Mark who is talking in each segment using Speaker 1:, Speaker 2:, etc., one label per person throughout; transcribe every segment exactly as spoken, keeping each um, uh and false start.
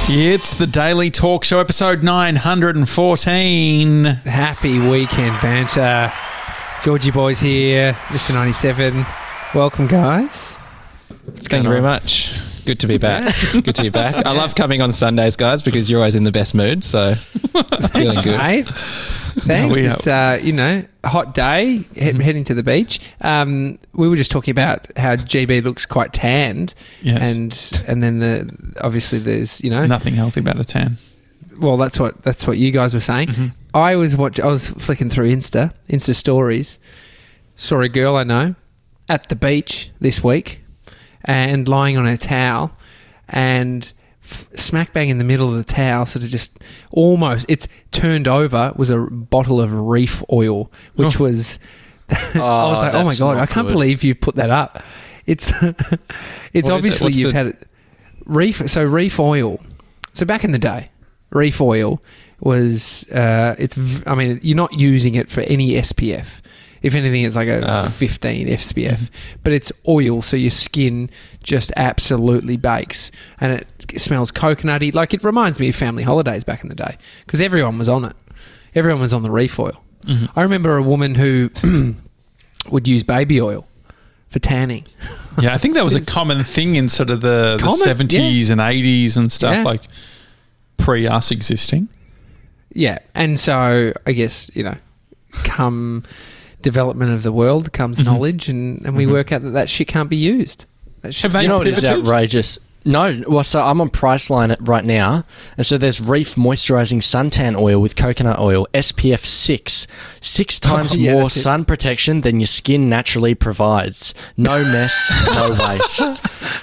Speaker 1: It's the Daily Talk Show, episode nine hundred fourteen.
Speaker 2: Happy weekend banter. Georgie Boys here, Mister ninety-seven. Welcome, guys.
Speaker 3: Thank you very much. Good to be back. Good to be back. I love coming on Sundays, guys, because you're always in the best mood, so feeling good.
Speaker 2: Mate. Thanks.
Speaker 1: No,
Speaker 2: it's, uh, you know, a hot day, he- heading to the beach. Um, we were just talking about how G B looks quite tanned.
Speaker 1: Yes.
Speaker 2: And and then the obviously there's, you know...
Speaker 1: Nothing healthy about a tan.
Speaker 2: Well, that's what that's what you guys were saying.
Speaker 1: Mm-hmm.
Speaker 2: I was watch. I was flicking through Insta, Insta stories. Saw a girl I know at the beach this week and lying on her towel and... smack bang in the middle of the towel, sort of just almost, it's turned over, was a bottle of reef oil, which
Speaker 1: oh.
Speaker 2: was, I was like, oh my God, I can't
Speaker 3: good.
Speaker 2: believe you put that up. It's, it's
Speaker 3: What
Speaker 2: obviously
Speaker 3: is it?
Speaker 2: you've
Speaker 3: the-
Speaker 2: had it. Reef, so reef oil. So back in the day, reef oil was, uh, it's, v- I mean, you're not using it for any S P F. If anything, it's like a
Speaker 3: Ah.
Speaker 2: fifteen S P F.
Speaker 1: Mm-hmm.
Speaker 2: But it's oil, so your skin just absolutely bakes. And it smells coconutty. Like, it reminds me of family holidays back in the day. Because everyone was on it. Everyone was on the reef oil.
Speaker 1: Mm-hmm.
Speaker 2: I remember a woman who would use baby oil for tanning.
Speaker 1: Yeah, I think that was a common thing in sort of the, the
Speaker 2: Common,
Speaker 1: seventies and eighties and stuff,
Speaker 2: Yeah.
Speaker 1: like pre us existing.
Speaker 2: Yeah. And so, I guess, you know, come... development of the world comes
Speaker 1: Mm-hmm.
Speaker 2: knowledge, and, and we
Speaker 1: Mhm.
Speaker 2: work out that that shit can't be used. That shit
Speaker 1: Have they
Speaker 4: You know what is
Speaker 1: pivoted?
Speaker 4: outrageous? No, well, so I'm on Priceline right now, and so there's Reef Moisturising Suntan Oil with coconut oil, S P F six, six times
Speaker 2: yeah,
Speaker 4: more
Speaker 2: that's it.
Speaker 4: sun protection than your skin naturally provides. No mess, no waste.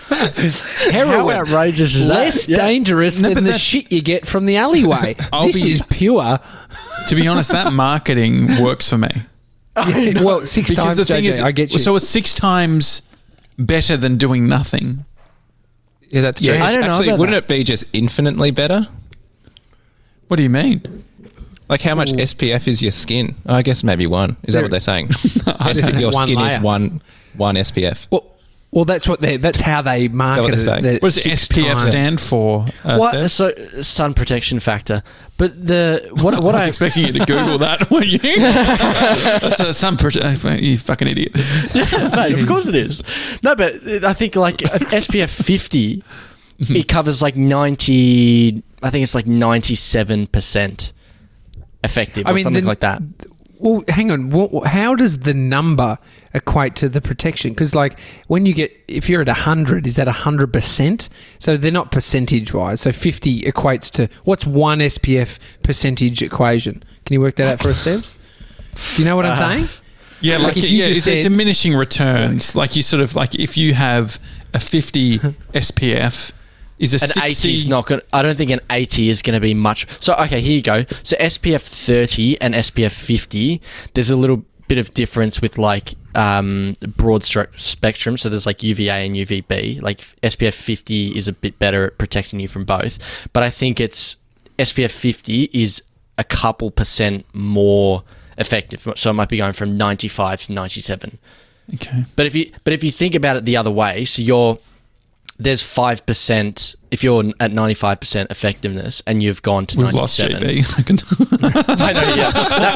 Speaker 4: How outrageous is
Speaker 2: less
Speaker 4: that? Yeah.
Speaker 2: dangerous
Speaker 1: No,
Speaker 2: than
Speaker 1: but
Speaker 2: the
Speaker 1: that's-
Speaker 2: shit you get from the alleyway.
Speaker 1: I'll
Speaker 2: This
Speaker 1: be-
Speaker 2: is pure.
Speaker 1: To be honest, that marketing works for me.
Speaker 2: Well, six
Speaker 1: Because
Speaker 2: times,
Speaker 1: the thing
Speaker 2: J J,
Speaker 1: is,
Speaker 2: I get you.
Speaker 1: so it's six times better than doing nothing.
Speaker 3: Yeah, that's
Speaker 2: Yeah,
Speaker 3: true.
Speaker 2: I
Speaker 4: don't know
Speaker 3: Actually,
Speaker 4: about
Speaker 3: wouldn't
Speaker 4: that.
Speaker 3: it be just infinitely better?
Speaker 1: What do you mean?
Speaker 3: Like, how much
Speaker 2: Ooh.
Speaker 3: S P F is your skin? Oh, I guess maybe one. Is
Speaker 2: There-
Speaker 3: that what they're saying?
Speaker 2: This is
Speaker 3: your
Speaker 2: one
Speaker 3: skin
Speaker 2: layer.
Speaker 3: is one one S P F.
Speaker 2: well, well, that's what they. That's how they market
Speaker 3: they're
Speaker 2: it.
Speaker 3: saying?
Speaker 2: that
Speaker 1: What does
Speaker 2: six
Speaker 1: S P F
Speaker 2: times-
Speaker 1: stand for? Uh,
Speaker 4: What?
Speaker 1: Seth?
Speaker 4: So sun protection factor, but the what? What
Speaker 1: I was
Speaker 4: I
Speaker 1: expecting you to Google that, weren't you? That's a, some per- you fucking idiot.
Speaker 4: Mate, of course it is. No, but I think like S P F fifty, it covers like ninety. I think it's like ninety-seven percent effective, or
Speaker 2: I mean,
Speaker 4: something
Speaker 2: the-
Speaker 4: like that.
Speaker 2: Well, hang on. What, how does the number equate to the protection? Because, like, when you get, if you're at one hundred, is that one hundred percent? So they're not percentage-wise. So fifty equates to, what's one S P F percentage equation? Can you work that out for us, Sebs? Do you know what I'm
Speaker 4: Uh,
Speaker 2: saying?
Speaker 1: Yeah,
Speaker 2: Like
Speaker 1: like,
Speaker 2: if
Speaker 1: it-
Speaker 2: you
Speaker 1: yeah,
Speaker 2: just
Speaker 1: is it
Speaker 2: said-
Speaker 1: diminishing returns? Like you sort of like if you have a fifty S P F, is a
Speaker 4: An
Speaker 1: sixty
Speaker 4: eighty is not going. I don't think an eighty is going to be much. So okay, here you go. So S P F thirty and S P F fifty. There's a little bit of difference with like um, broad stru- spectrum. So there's like U V A and U V B. Like S P F fifty is a bit better at protecting you from both. But I think it's S P F fifty is a couple percent more effective. So it might be going from ninety-five to ninety-seven.
Speaker 1: Okay.
Speaker 4: But if you but if you think about it the other way, so you're there's five percent if you're at ninety-five percent effectiveness and you've gone to
Speaker 1: We've lost G
Speaker 4: ninety-seven.
Speaker 1: B. I can-
Speaker 4: I know, yeah.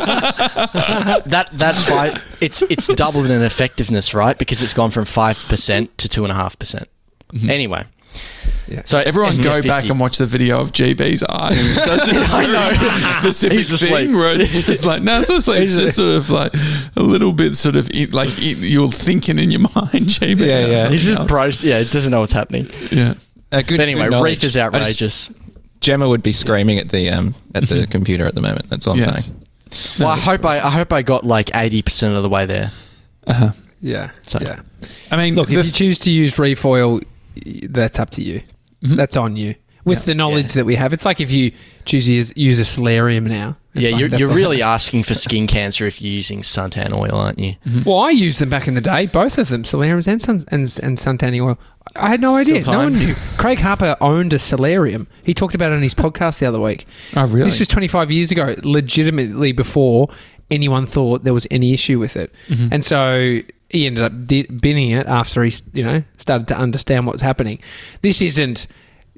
Speaker 4: That, that that five, it's it's doubled in effectiveness, right? Because it's gone from five percent to two and a half percent. Anyway,
Speaker 2: Yeah.
Speaker 4: so
Speaker 1: Everyone
Speaker 4: S P F
Speaker 1: go
Speaker 4: fifty.
Speaker 1: back and watch the video of G B's eye. That's a
Speaker 4: I know.
Speaker 1: very specific
Speaker 4: He's asleep.
Speaker 1: thing where it's just like, no, it's not asleep. It's just sort of like a little bit sort of in, like in, you're thinking in your mind, G B.
Speaker 3: Yeah, yeah.
Speaker 4: He's just
Speaker 1: Else.
Speaker 4: pros. Yeah, it doesn't know what's happening.
Speaker 1: Yeah.
Speaker 3: Uh, good,
Speaker 4: But anyway,
Speaker 3: good knowledge.
Speaker 4: reef is
Speaker 3: I just-
Speaker 4: outrageous.
Speaker 3: Gemma would be screaming at the um at the computer at the moment. That's all I'm
Speaker 1: Yes.
Speaker 3: saying.
Speaker 4: Well, I hope I I hope I got like eighty percent of the way there.
Speaker 1: Uh-huh.
Speaker 2: Yeah.
Speaker 4: So-
Speaker 2: yeah.
Speaker 1: I mean,
Speaker 2: Look,
Speaker 1: the-
Speaker 2: if you choose to use reef oil, y- that's up to you.
Speaker 1: Mhm.
Speaker 2: That's on you. With
Speaker 1: Yeah.
Speaker 2: the knowledge
Speaker 4: Yeah.
Speaker 2: that we have, it's like if you choose to use, use a solarium now. It's
Speaker 4: Yeah,
Speaker 2: like-
Speaker 4: you're,
Speaker 2: that's
Speaker 4: you're
Speaker 2: like-
Speaker 4: really asking for skin cancer if you're using suntan oil, aren't you?
Speaker 2: Well, I used them back in the day, both of them, solariums and sun and, and suntanning oil. I had no idea.
Speaker 4: Still
Speaker 2: No one
Speaker 4: time.
Speaker 2: knew. Craig Harper owned a solarium. He talked about it on his podcast the other week.
Speaker 1: oh, really?
Speaker 2: This was twenty-five years ago, legitimately before anyone thought there was any issue with it.
Speaker 1: Mhm.
Speaker 2: And so he ended up di- binning it after he, you know, started to understand what's happening. This isn't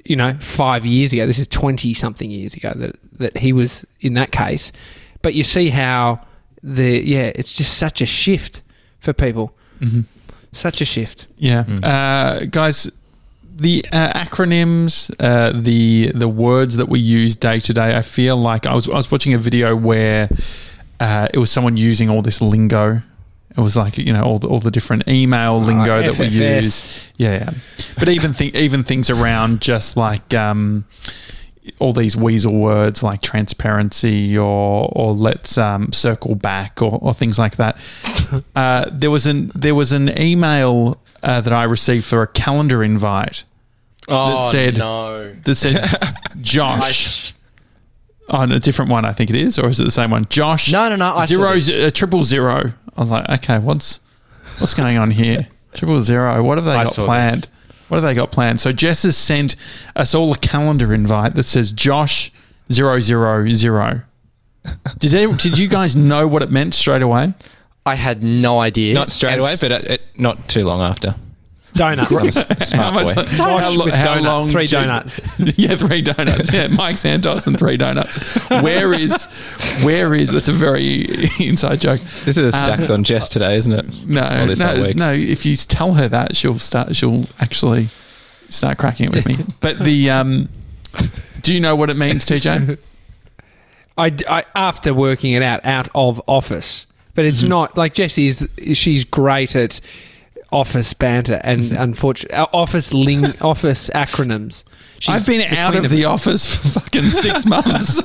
Speaker 2: you know, five years ago. This is twenty-something years ago that, that he was in that case. But you see how the, yeah, it's just such a shift for people.
Speaker 1: Mm-hmm.
Speaker 2: Such a shift.
Speaker 1: Yeah. Mm. Uh, guys, the uh, acronyms, uh, the the words that we use day to day, I feel like I was, I was watching a video where uh, it was someone using all this lingo. It was like, you know, all the, all the different email lingo oh, that F F S. We use. Yeah, yeah. But even th- even things around just like um, all these weasel words like transparency or or let's um, circle back or, or things like that. Uh, there was an there was an email uh, that I received for a calendar invite.
Speaker 4: Oh,
Speaker 1: that said,
Speaker 4: no.
Speaker 1: That said, Josh. On oh, a different one, I think it is, or is it the same one? Josh.
Speaker 4: No, no, no. I
Speaker 1: zero, uh, triple zero. I was like, okay, what's what's going on here? Triple zero. What have they
Speaker 4: I
Speaker 1: got planned? This. What have they got planned? So Jess has sent us all a calendar invite that says Josh zero zero zero. Did they, did you guys know what it meant straight away?
Speaker 4: I had no idea.
Speaker 3: Not straight away, but it, it, not too long after.
Speaker 2: Donuts.
Speaker 3: I'm a smart boy.
Speaker 2: Josh
Speaker 1: how,
Speaker 2: with
Speaker 1: how
Speaker 2: donut,
Speaker 1: long?
Speaker 2: Three donuts.
Speaker 1: Yeah, three donuts. Yeah, Mike Santos and three donuts. Where is? Where is? That's a very inside joke.
Speaker 3: This is a stacks um, on Jess today, isn't it?
Speaker 1: No, no, no. If you tell her that, she'll start. She'll actually start cracking it with me. But the um, do you know what it means, T J?
Speaker 2: I, I after working it out out of office, but it's mm-hmm. not like Jessie is. She's great at office banter and unfortunately office ling office acronyms. She's
Speaker 1: I've been out of the office for fucking six months.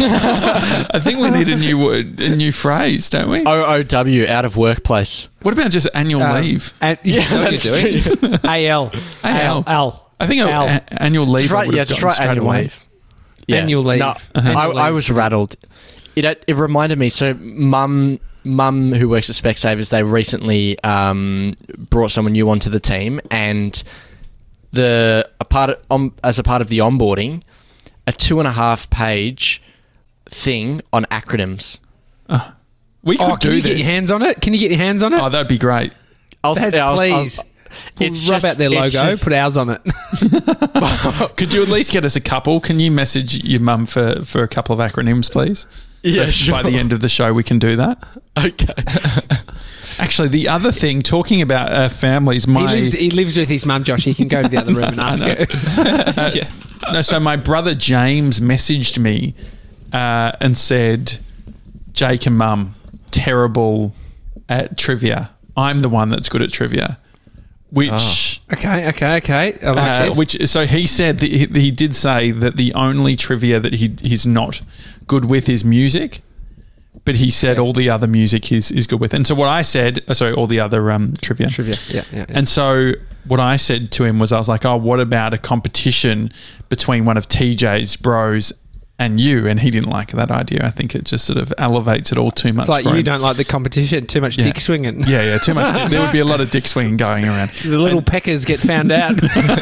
Speaker 1: I think we need a new word, a new phrase, don't we?
Speaker 4: O O W, out of workplace.
Speaker 1: What about just annual um, leave?
Speaker 2: And, yeah, that's what you're doing. A L.
Speaker 1: A L.
Speaker 2: L.
Speaker 1: I think
Speaker 2: L.
Speaker 1: A- annual leave.
Speaker 4: Just write, yeah, just write annual
Speaker 1: away.
Speaker 4: leave. Yeah.
Speaker 2: Annual leave.
Speaker 4: No,
Speaker 2: uh-huh. annual
Speaker 4: I, I
Speaker 2: leave.
Speaker 4: was rattled. It it reminded me. So, mum. Mum, who works at Specsavers, they recently um, brought someone new onto the team, and the a part of, um, as a part of the onboarding, a two and a half page thing on acronyms.
Speaker 1: Uh, we could
Speaker 2: oh,
Speaker 1: do
Speaker 2: can you
Speaker 1: this.
Speaker 2: Get your hands on it? Can you get your hands on it?
Speaker 1: Oh, that'd be great.
Speaker 2: I'll say, please. I'll, I'll, it's rub just, out their logo, just, put ours on it.
Speaker 1: Could you at least get us a couple? Can you message your mum for, for a couple of acronyms, please?
Speaker 4: Yeah,
Speaker 1: so
Speaker 4: sure.
Speaker 1: By the end of the show, we can do that.
Speaker 4: Okay.
Speaker 1: Actually, the other thing, talking about uh, families, my
Speaker 2: he lives, he lives with his mum, Josh. He can go to the other room and ask her.
Speaker 1: uh, yeah. No, so my brother James messaged me uh, and said, "Jake and Mum, terrible at trivia. I'm the one that's good at trivia." Which
Speaker 2: oh. okay, okay, okay. I like
Speaker 1: uh,
Speaker 2: this.
Speaker 1: Which so he said that he, he did say that the only trivia that he he's not good with is music, but he said yeah. all the other music he's is good with. And so what I said, oh, sorry, all the other um, trivia,
Speaker 2: trivia, yeah, yeah, yeah.
Speaker 1: And so what I said to him was, I was like, "Oh, what about a competition between one of T J's bros and you?" And he didn't like that idea. I think it just sort of elevates it all too much.
Speaker 2: It's like
Speaker 1: for
Speaker 2: you
Speaker 1: him.
Speaker 2: don't like the competition, too much
Speaker 1: yeah.
Speaker 2: dick swinging.
Speaker 1: Yeah, yeah, too much. Dick. There would be a lot of dick swinging going around.
Speaker 2: The little and, peckers get found out.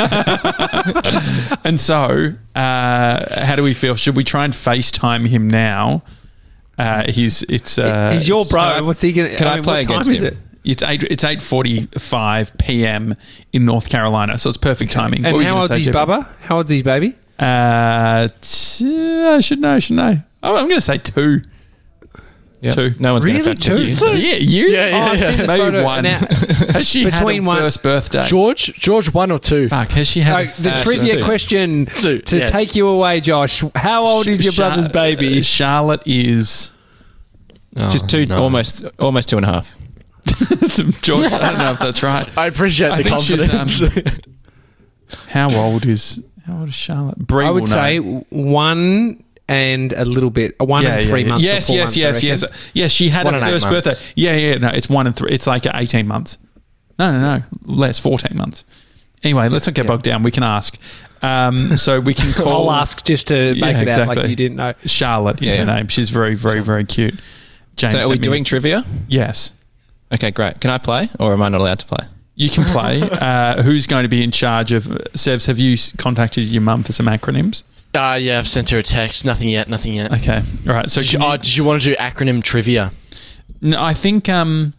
Speaker 1: And so, uh, how do we feel? Should we try and FaceTime him now? Uh, he's it's uh,
Speaker 2: he's your bro.
Speaker 1: I,
Speaker 2: What's he gonna?
Speaker 1: Can I,
Speaker 2: I mean,
Speaker 1: play
Speaker 2: what time
Speaker 1: against
Speaker 2: is
Speaker 1: him?
Speaker 2: It?
Speaker 1: It's eight. It's eight forty-five p.m. in North Carolina, so it's perfect timing.
Speaker 2: And how old's his bubba? How old's his baby?
Speaker 1: Uh, t- I should know. Should know. Oh, I'm going to say two.
Speaker 3: Yep.
Speaker 1: Two.
Speaker 3: No one's
Speaker 2: really
Speaker 3: going to
Speaker 2: two.
Speaker 3: you.
Speaker 1: Two. Yeah, you.
Speaker 4: Yeah, yeah,
Speaker 2: oh,
Speaker 4: yeah.
Speaker 1: Maybe one. Has she
Speaker 2: Between
Speaker 1: had her
Speaker 2: one,
Speaker 1: first birthday?
Speaker 4: George, George, one or two?
Speaker 1: Fuck. Has she had
Speaker 2: uh,
Speaker 1: a,
Speaker 2: the
Speaker 1: uh,
Speaker 2: trivia
Speaker 1: two.
Speaker 2: question
Speaker 4: two.
Speaker 2: to
Speaker 4: Yeah.
Speaker 2: take you away, Josh? How old is your
Speaker 1: Char-
Speaker 2: brother's baby?
Speaker 1: Uh, Charlotte is
Speaker 4: Oh,
Speaker 3: just two,
Speaker 4: no.
Speaker 3: almost, almost two and a half.
Speaker 1: George. I don't know if that's right.
Speaker 4: I appreciate
Speaker 1: I
Speaker 4: the
Speaker 1: think she's,
Speaker 4: confidence.
Speaker 1: um, how old is How old is Charlotte? Brie
Speaker 2: I would
Speaker 1: will
Speaker 2: say
Speaker 1: know.
Speaker 2: one and a little bit, one
Speaker 1: yeah,
Speaker 2: and three
Speaker 1: yeah,
Speaker 2: months.
Speaker 1: Yes,
Speaker 2: or four
Speaker 1: yes,
Speaker 2: months,
Speaker 1: yes,
Speaker 2: I
Speaker 1: yes,
Speaker 2: reckon.
Speaker 1: yes. She had
Speaker 4: One
Speaker 1: her
Speaker 4: and eight
Speaker 1: first
Speaker 4: months.
Speaker 1: birthday. Yeah, yeah. No, it's one and three. It's like eighteen months. No, no, no. Less, fourteen months. Anyway, let's not get
Speaker 2: Yeah.
Speaker 1: bogged down. We can ask. Um, so we can call.
Speaker 2: I'll ask just to make
Speaker 1: Yeah,
Speaker 2: it out
Speaker 1: exactly.
Speaker 2: like you didn't know.
Speaker 1: Charlotte is
Speaker 3: Yeah.
Speaker 1: her name. She's very, very, very cute. James,
Speaker 3: So are we
Speaker 1: sent me-
Speaker 3: doing trivia?
Speaker 1: Yes.
Speaker 3: Okay, great. Can I play, or am I not allowed to play?
Speaker 1: You can play. uh, who's going to be in charge of Sevs? Have you s- contacted your mum for some acronyms?
Speaker 4: Uh, yeah, I've sent her a text. Nothing yet, nothing yet.
Speaker 1: Okay. All right. So
Speaker 4: Did you,
Speaker 1: can you-
Speaker 4: oh, did you want to do acronym trivia?
Speaker 1: no, I think um,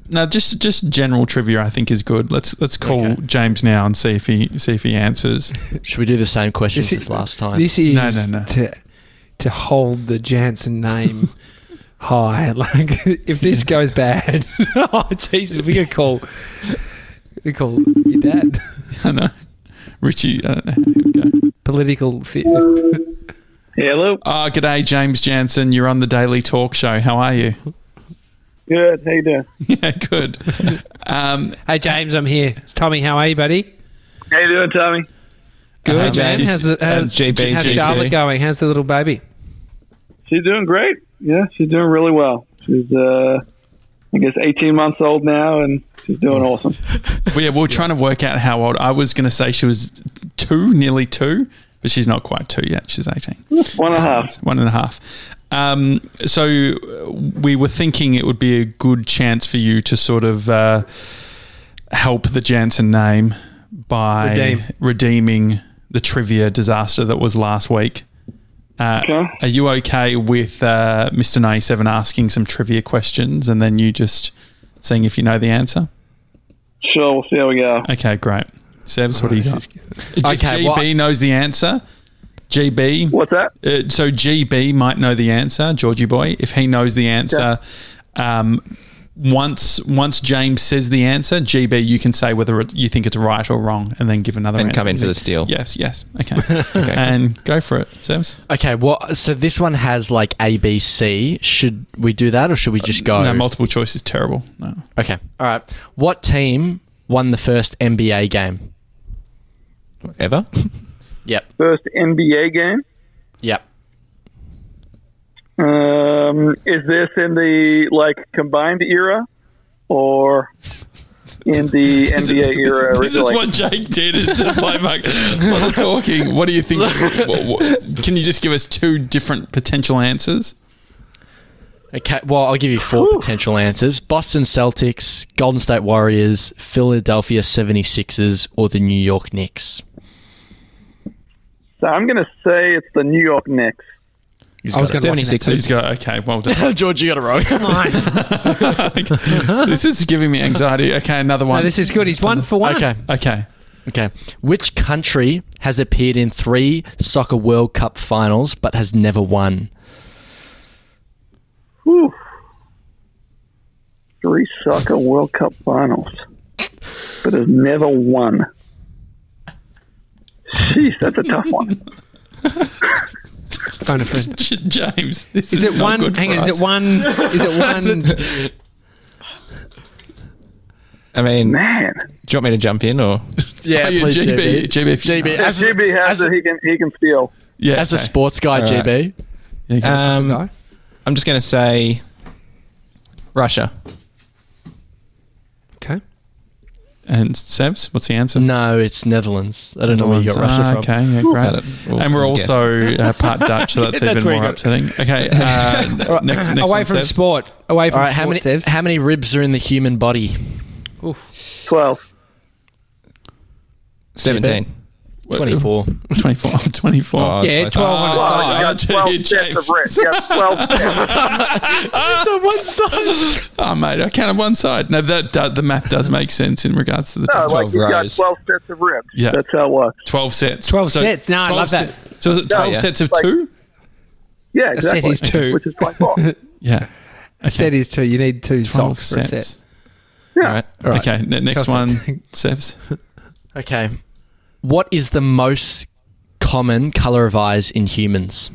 Speaker 1: no, just just general trivia. I think is good. Let's let's call
Speaker 4: Okay.
Speaker 1: James now and see if he see if he answers.
Speaker 4: Should we do the same questions
Speaker 2: This
Speaker 4: as
Speaker 2: is-
Speaker 4: last time?
Speaker 2: This is
Speaker 1: No, no, no.
Speaker 2: to to hold the Jansen name high. Like if this goes bad, oh jeez, we could call we call your dad
Speaker 1: I know, Richie. I don't know. Here we go.
Speaker 2: political. Fi-
Speaker 5: Hello.
Speaker 1: Oh, g'day, James Jansen. You're on the Daily Talk Show. How are you?
Speaker 5: Good. How you doing?
Speaker 1: Yeah, good. Um,
Speaker 2: hey James, I'm here. It's Tommy. How are you, buddy?
Speaker 5: How you doing, Tommy?
Speaker 2: Good,
Speaker 1: Uh,
Speaker 2: man.
Speaker 1: James,
Speaker 2: How's, the, how's,
Speaker 3: uh, G B,
Speaker 2: how's
Speaker 3: G B.
Speaker 2: Charlotte going? How's the little baby?
Speaker 5: She's doing great. Yeah, she's doing really well. She's, uh, I guess, eighteen months old now, and she's doing awesome.
Speaker 1: we, we're trying to work out how old. I was going to say she was two, nearly two, but she's not quite two yet. She's eighteen.
Speaker 5: One and a half.
Speaker 1: One and a half. Um, so uh, we were thinking it would be a good chance for you to sort of uh, help the Jansen name by
Speaker 2: Redeem.
Speaker 1: redeeming the trivia disaster that was last week. Uh,
Speaker 5: Okay.
Speaker 1: Are you okay with uh, Mister ninety-seven asking some trivia questions and then you just seeing if you know the answer?
Speaker 5: Sure, we'll see how we go.
Speaker 1: Okay, great. Sevs, what do you got? If
Speaker 4: Okay,
Speaker 1: G B
Speaker 4: what-
Speaker 1: knows the answer, G B.
Speaker 5: What's that?
Speaker 1: Uh, so G B might know the answer, Georgie boy. If he knows the answer, um, once once James says the answer, G B, you can say whether it, you think it's right or wrong, and then give another
Speaker 3: And
Speaker 1: answer.
Speaker 3: come in for the steal.
Speaker 1: Yes, yes. Okay, okay. And go for it, Sevs.
Speaker 4: Okay, what? So this one has like A, B, C. Should we do that, or should we just go?
Speaker 1: No, multiple choice is terrible. No.
Speaker 4: Okay, all right. What team won the first N B A game?
Speaker 3: Ever?
Speaker 4: Yep,
Speaker 5: First N B A game.
Speaker 4: yep.
Speaker 5: Um, is this in the like combined era, or in the N B A era?
Speaker 1: This is
Speaker 5: originally?
Speaker 1: what Jake did. It's a playback. While they're talking, what do you think? what, what, can you just give us two different potential answers?
Speaker 4: Okay, well, I'll give you four potential answers. Boston Celtics, Golden State Warriors, Philadelphia seventy-sixers, or the New York Knicks.
Speaker 5: So I'm going to say it's the New York Knicks.
Speaker 4: He's
Speaker 2: I was
Speaker 4: got
Speaker 2: going to
Speaker 1: So he's got okay. Well done.
Speaker 4: it. George, you got it wrong.
Speaker 2: Come on.
Speaker 1: This is giving me anxiety. Okay, another one.
Speaker 2: No, this is good. He's one for one.
Speaker 4: Okay,
Speaker 1: okay.
Speaker 4: okay. Which country has appeared in three Soccer World Cup finals but has never won?
Speaker 5: Whew. Three soccer World Cup finals, but has never won. Jeez, that's a tough one.
Speaker 2: Phone a friend.
Speaker 1: J- James, this
Speaker 2: Is
Speaker 1: is,
Speaker 2: it
Speaker 1: not
Speaker 2: one?
Speaker 1: good
Speaker 2: Hang
Speaker 1: for
Speaker 2: on. Is
Speaker 1: us.
Speaker 2: it one? Is it one?
Speaker 3: I mean,
Speaker 5: Man,
Speaker 3: do you want me to jump in or?
Speaker 4: Yeah,
Speaker 1: Oh, yeah,
Speaker 4: please,
Speaker 1: G B,
Speaker 4: G B.
Speaker 1: G B, if you
Speaker 4: G B,
Speaker 1: know.
Speaker 4: as,
Speaker 5: G B has
Speaker 4: as,
Speaker 5: it. He can he can steal.
Speaker 1: Yeah,
Speaker 4: as a
Speaker 1: okay.
Speaker 4: sports guy,
Speaker 3: All
Speaker 4: G
Speaker 3: right.
Speaker 4: B.
Speaker 1: Yeah, you guys-
Speaker 3: Um,
Speaker 2: Go.
Speaker 3: I'm just going to say Russia.
Speaker 2: Okay.
Speaker 1: and Sebs, what's the answer?
Speaker 4: No, it's Netherlands. I don't know where you got
Speaker 1: Ah,
Speaker 4: Russia from.
Speaker 1: Okay, yeah,
Speaker 3: Got
Speaker 1: great.
Speaker 3: it. We'll-
Speaker 1: And we're
Speaker 3: we'll guess.
Speaker 1: also uh, part Dutch, so that's
Speaker 2: Yeah, that's
Speaker 1: even
Speaker 2: where you
Speaker 1: more
Speaker 2: got it.
Speaker 1: upsetting. Okay, uh, next, next
Speaker 2: Away
Speaker 1: one,
Speaker 2: from
Speaker 1: Sebs.
Speaker 2: sport. Away from
Speaker 4: All right, how
Speaker 2: sport,
Speaker 4: many
Speaker 2: Sevs.
Speaker 4: how many ribs are in the human body?
Speaker 5: Twelve.
Speaker 3: seventeen.
Speaker 4: Twenty-four.
Speaker 1: twenty-four. Oh, twenty-four.
Speaker 3: Oh, I was
Speaker 2: Yeah,
Speaker 3: close.
Speaker 2: twelve on
Speaker 1: Oh,
Speaker 2: the
Speaker 5: Oh,
Speaker 2: side.
Speaker 5: you
Speaker 1: I
Speaker 5: got
Speaker 1: tell
Speaker 5: twelve
Speaker 1: you,
Speaker 5: sets
Speaker 1: James.
Speaker 5: of ribs. You got twelve sets.
Speaker 4: on one side.
Speaker 1: Oh, mate, I counted one side. No, that, that the math does make sense in regards to the
Speaker 5: No,
Speaker 1: Dutch.
Speaker 5: like you got
Speaker 3: rows.
Speaker 5: twelve sets of ribs.
Speaker 1: Yeah.
Speaker 5: That's how it works.
Speaker 1: twelve sets.
Speaker 2: twelve sets. No, I
Speaker 1: twelve
Speaker 2: love that.
Speaker 1: se- So is it twelve
Speaker 5: yeah.
Speaker 1: sets of
Speaker 5: Like-
Speaker 1: two?
Speaker 5: Yeah,
Speaker 2: A set
Speaker 5: exactly.
Speaker 2: is two.
Speaker 5: Which is twenty-four.
Speaker 1: Yeah.
Speaker 2: A set is two. You need two
Speaker 1: twelve
Speaker 2: socks for a
Speaker 1: sets.
Speaker 2: set.
Speaker 5: Yeah.
Speaker 3: All right.
Speaker 2: All right.
Speaker 1: Okay, ne- next
Speaker 2: Twelve
Speaker 1: one,
Speaker 2: sets.
Speaker 1: Sevs.
Speaker 4: Okay. What is the most common color of eyes in humans?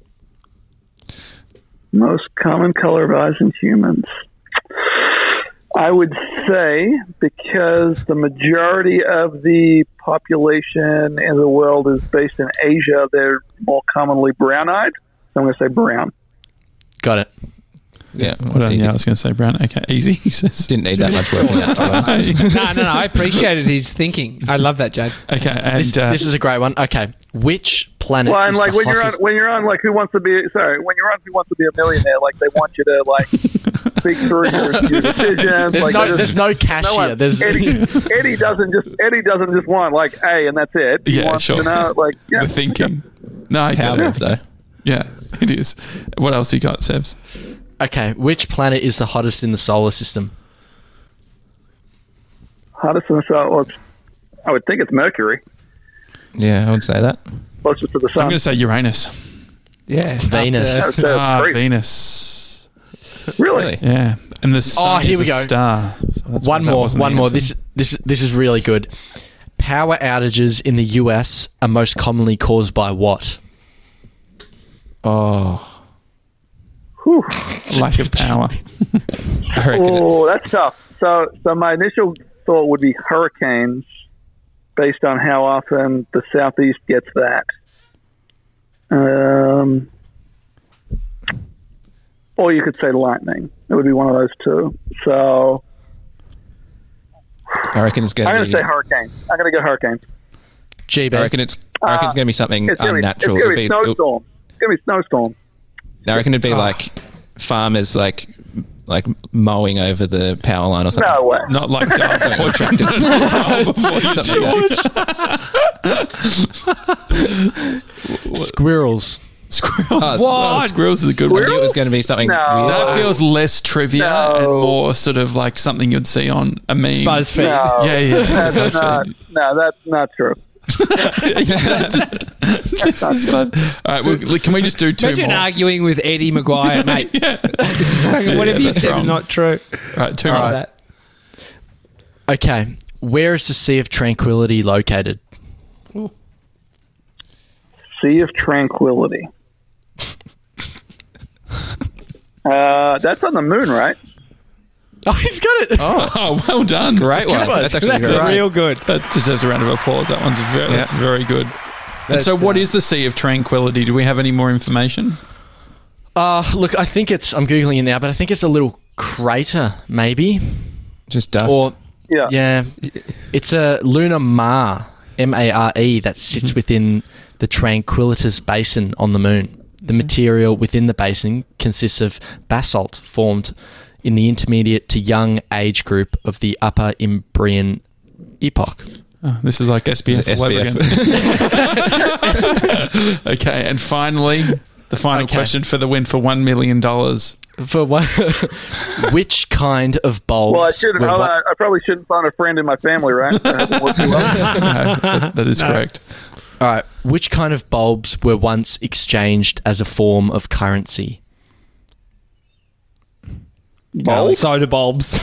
Speaker 5: Most common color of eyes in humans. I would say because the majority of the population in the world is based in Asia, they're more commonly brown-eyed. So I'm going to say brown.
Speaker 4: Got it.
Speaker 3: Yeah.
Speaker 1: Well done. Yeah, I was going to say brown. Okay, easy. He says.
Speaker 3: Didn't need that much working out, to be honest.
Speaker 2: no, no, no. I appreciated his thinking. I love that, James.
Speaker 1: Okay, and
Speaker 4: This,
Speaker 1: uh,
Speaker 4: this is a great one. Okay. Which planet
Speaker 5: Well, and
Speaker 4: is
Speaker 5: like
Speaker 4: the
Speaker 5: when you're on,
Speaker 4: hottest-
Speaker 5: when you're on, like Who Wants to Be? Sorry, when you're on Who Wants to Be a Millionaire, like they want you to like speak through your, your decisions.
Speaker 4: There's
Speaker 5: like,
Speaker 4: no
Speaker 5: there's-
Speaker 4: there's no
Speaker 5: no
Speaker 4: cashier.
Speaker 5: one-
Speaker 4: There's
Speaker 5: Eddie, Eddie doesn't just Eddie doesn't just want like A and that's it. He
Speaker 1: Yeah,
Speaker 5: wants
Speaker 1: sure.
Speaker 5: to know like yeah.
Speaker 1: the thinking. No, I
Speaker 3: Power
Speaker 1: get
Speaker 3: move,
Speaker 1: it.
Speaker 3: though.
Speaker 1: Yeah, it is. What else you got, Sevs?
Speaker 4: Okay, which planet is the hottest in the solar system?
Speaker 5: Hottest in the sun. Well, it's, I would think it's Mercury,
Speaker 3: Yeah, I would say that.
Speaker 5: closest to the
Speaker 1: I'm
Speaker 5: sun.
Speaker 1: going to say Uranus.
Speaker 2: Yeah.
Speaker 4: Venus.
Speaker 2: After-
Speaker 5: That's
Speaker 1: Ah,
Speaker 5: great.
Speaker 1: Venus.
Speaker 5: Really?
Speaker 1: Yeah, and the sun
Speaker 4: here
Speaker 1: is
Speaker 4: we
Speaker 1: a
Speaker 4: go.
Speaker 1: star. So that's
Speaker 4: One
Speaker 1: why that
Speaker 4: more,
Speaker 1: wasn't
Speaker 4: one
Speaker 1: the
Speaker 4: more.
Speaker 1: answer.
Speaker 4: This this this is really good. Power outages in the U S are most commonly caused by what?
Speaker 3: Oh,
Speaker 5: Whew.
Speaker 1: lack of power. I reckon
Speaker 5: Oh,
Speaker 1: it's,
Speaker 5: that's tough. So, so my initial thought would be hurricanes, based on how often the southeast gets that. Um, or you could say lightning. It would be one of those two. So
Speaker 3: I reckon it's going
Speaker 5: I'm
Speaker 3: to
Speaker 5: going
Speaker 3: be.
Speaker 5: to say hurricane. I'm going to go hurricane.
Speaker 4: G B.
Speaker 3: I reckon it's. I reckon it's going to be something
Speaker 5: It's going to be, it's
Speaker 3: unnatural.
Speaker 5: gonna
Speaker 3: It'll
Speaker 5: be
Speaker 3: be- it'll-
Speaker 5: snowstorm. It's going to be snowstorm.
Speaker 3: I reckon it'd be
Speaker 2: Oh.
Speaker 3: like farmers like like mowing over the power line or something.
Speaker 5: No way.
Speaker 1: not like dial before tractors. Dial before
Speaker 4: Squirrels.
Speaker 1: Squirrels.
Speaker 3: Oh,
Speaker 1: Oh, squirrels is a good
Speaker 3: I
Speaker 1: one.
Speaker 3: knew it was going to be something
Speaker 5: No.
Speaker 3: weird.
Speaker 1: That feels less trivia
Speaker 5: No.
Speaker 1: and more sort of like something you'd see on a meme.
Speaker 2: BuzzFeed.
Speaker 5: No,
Speaker 1: Yeah, yeah.
Speaker 5: That's not, no, that's not true.
Speaker 1: This is fun. All right, well, can we just do two
Speaker 2: Imagine
Speaker 1: more?
Speaker 2: arguing with Eddie Maguire, mate.
Speaker 1: Yeah.
Speaker 2: Whatever you
Speaker 1: that's
Speaker 2: said
Speaker 1: wrong.
Speaker 2: is not true.
Speaker 1: All right, two
Speaker 2: All
Speaker 1: more.
Speaker 2: right.
Speaker 4: Okay. Where is the Sea of Tranquility located?
Speaker 5: Sea of Tranquility. uh, that's on the moon, right?
Speaker 4: Oh, he's got it.
Speaker 3: Oh,
Speaker 1: Oh, well done.
Speaker 3: great one.
Speaker 4: one.
Speaker 3: That's actually
Speaker 2: That's
Speaker 3: great.
Speaker 2: real good.
Speaker 1: That deserves a round of applause. That one's very,
Speaker 3: Yeah.
Speaker 1: that's very good. And so,
Speaker 2: That's,
Speaker 1: what
Speaker 2: uh,
Speaker 1: is the Sea of Tranquility? Do we have any more information?
Speaker 4: Uh, look, I think it's, I'm Googling it now, but I think it's a little crater, maybe.
Speaker 3: Just dust.
Speaker 4: Or,
Speaker 5: Yeah.
Speaker 4: yeah, it's a lunar mare, M A R E, that sits within the Tranquilitas Basin on the moon. The material within the basin consists of basalt formed in the intermediate to young age group of the Upper Imbrian epoch.
Speaker 1: Oh, this is like S B F.
Speaker 3: S
Speaker 1: all
Speaker 3: B
Speaker 1: over
Speaker 3: F.
Speaker 1: again. Okay, and finally, the final
Speaker 4: Okay.
Speaker 1: question for the win for one million dollars.
Speaker 4: For what? Which kind of bulbs?
Speaker 5: Well, I should.
Speaker 4: were
Speaker 5: I,
Speaker 4: what-
Speaker 5: I probably shouldn't phone a friend in my family, right? That hasn't worked too well.
Speaker 1: No, that, that is correct.
Speaker 4: All right. Which kind of bulbs were once exchanged as a form of currency?
Speaker 5: Bulb?
Speaker 2: Soda bulbs.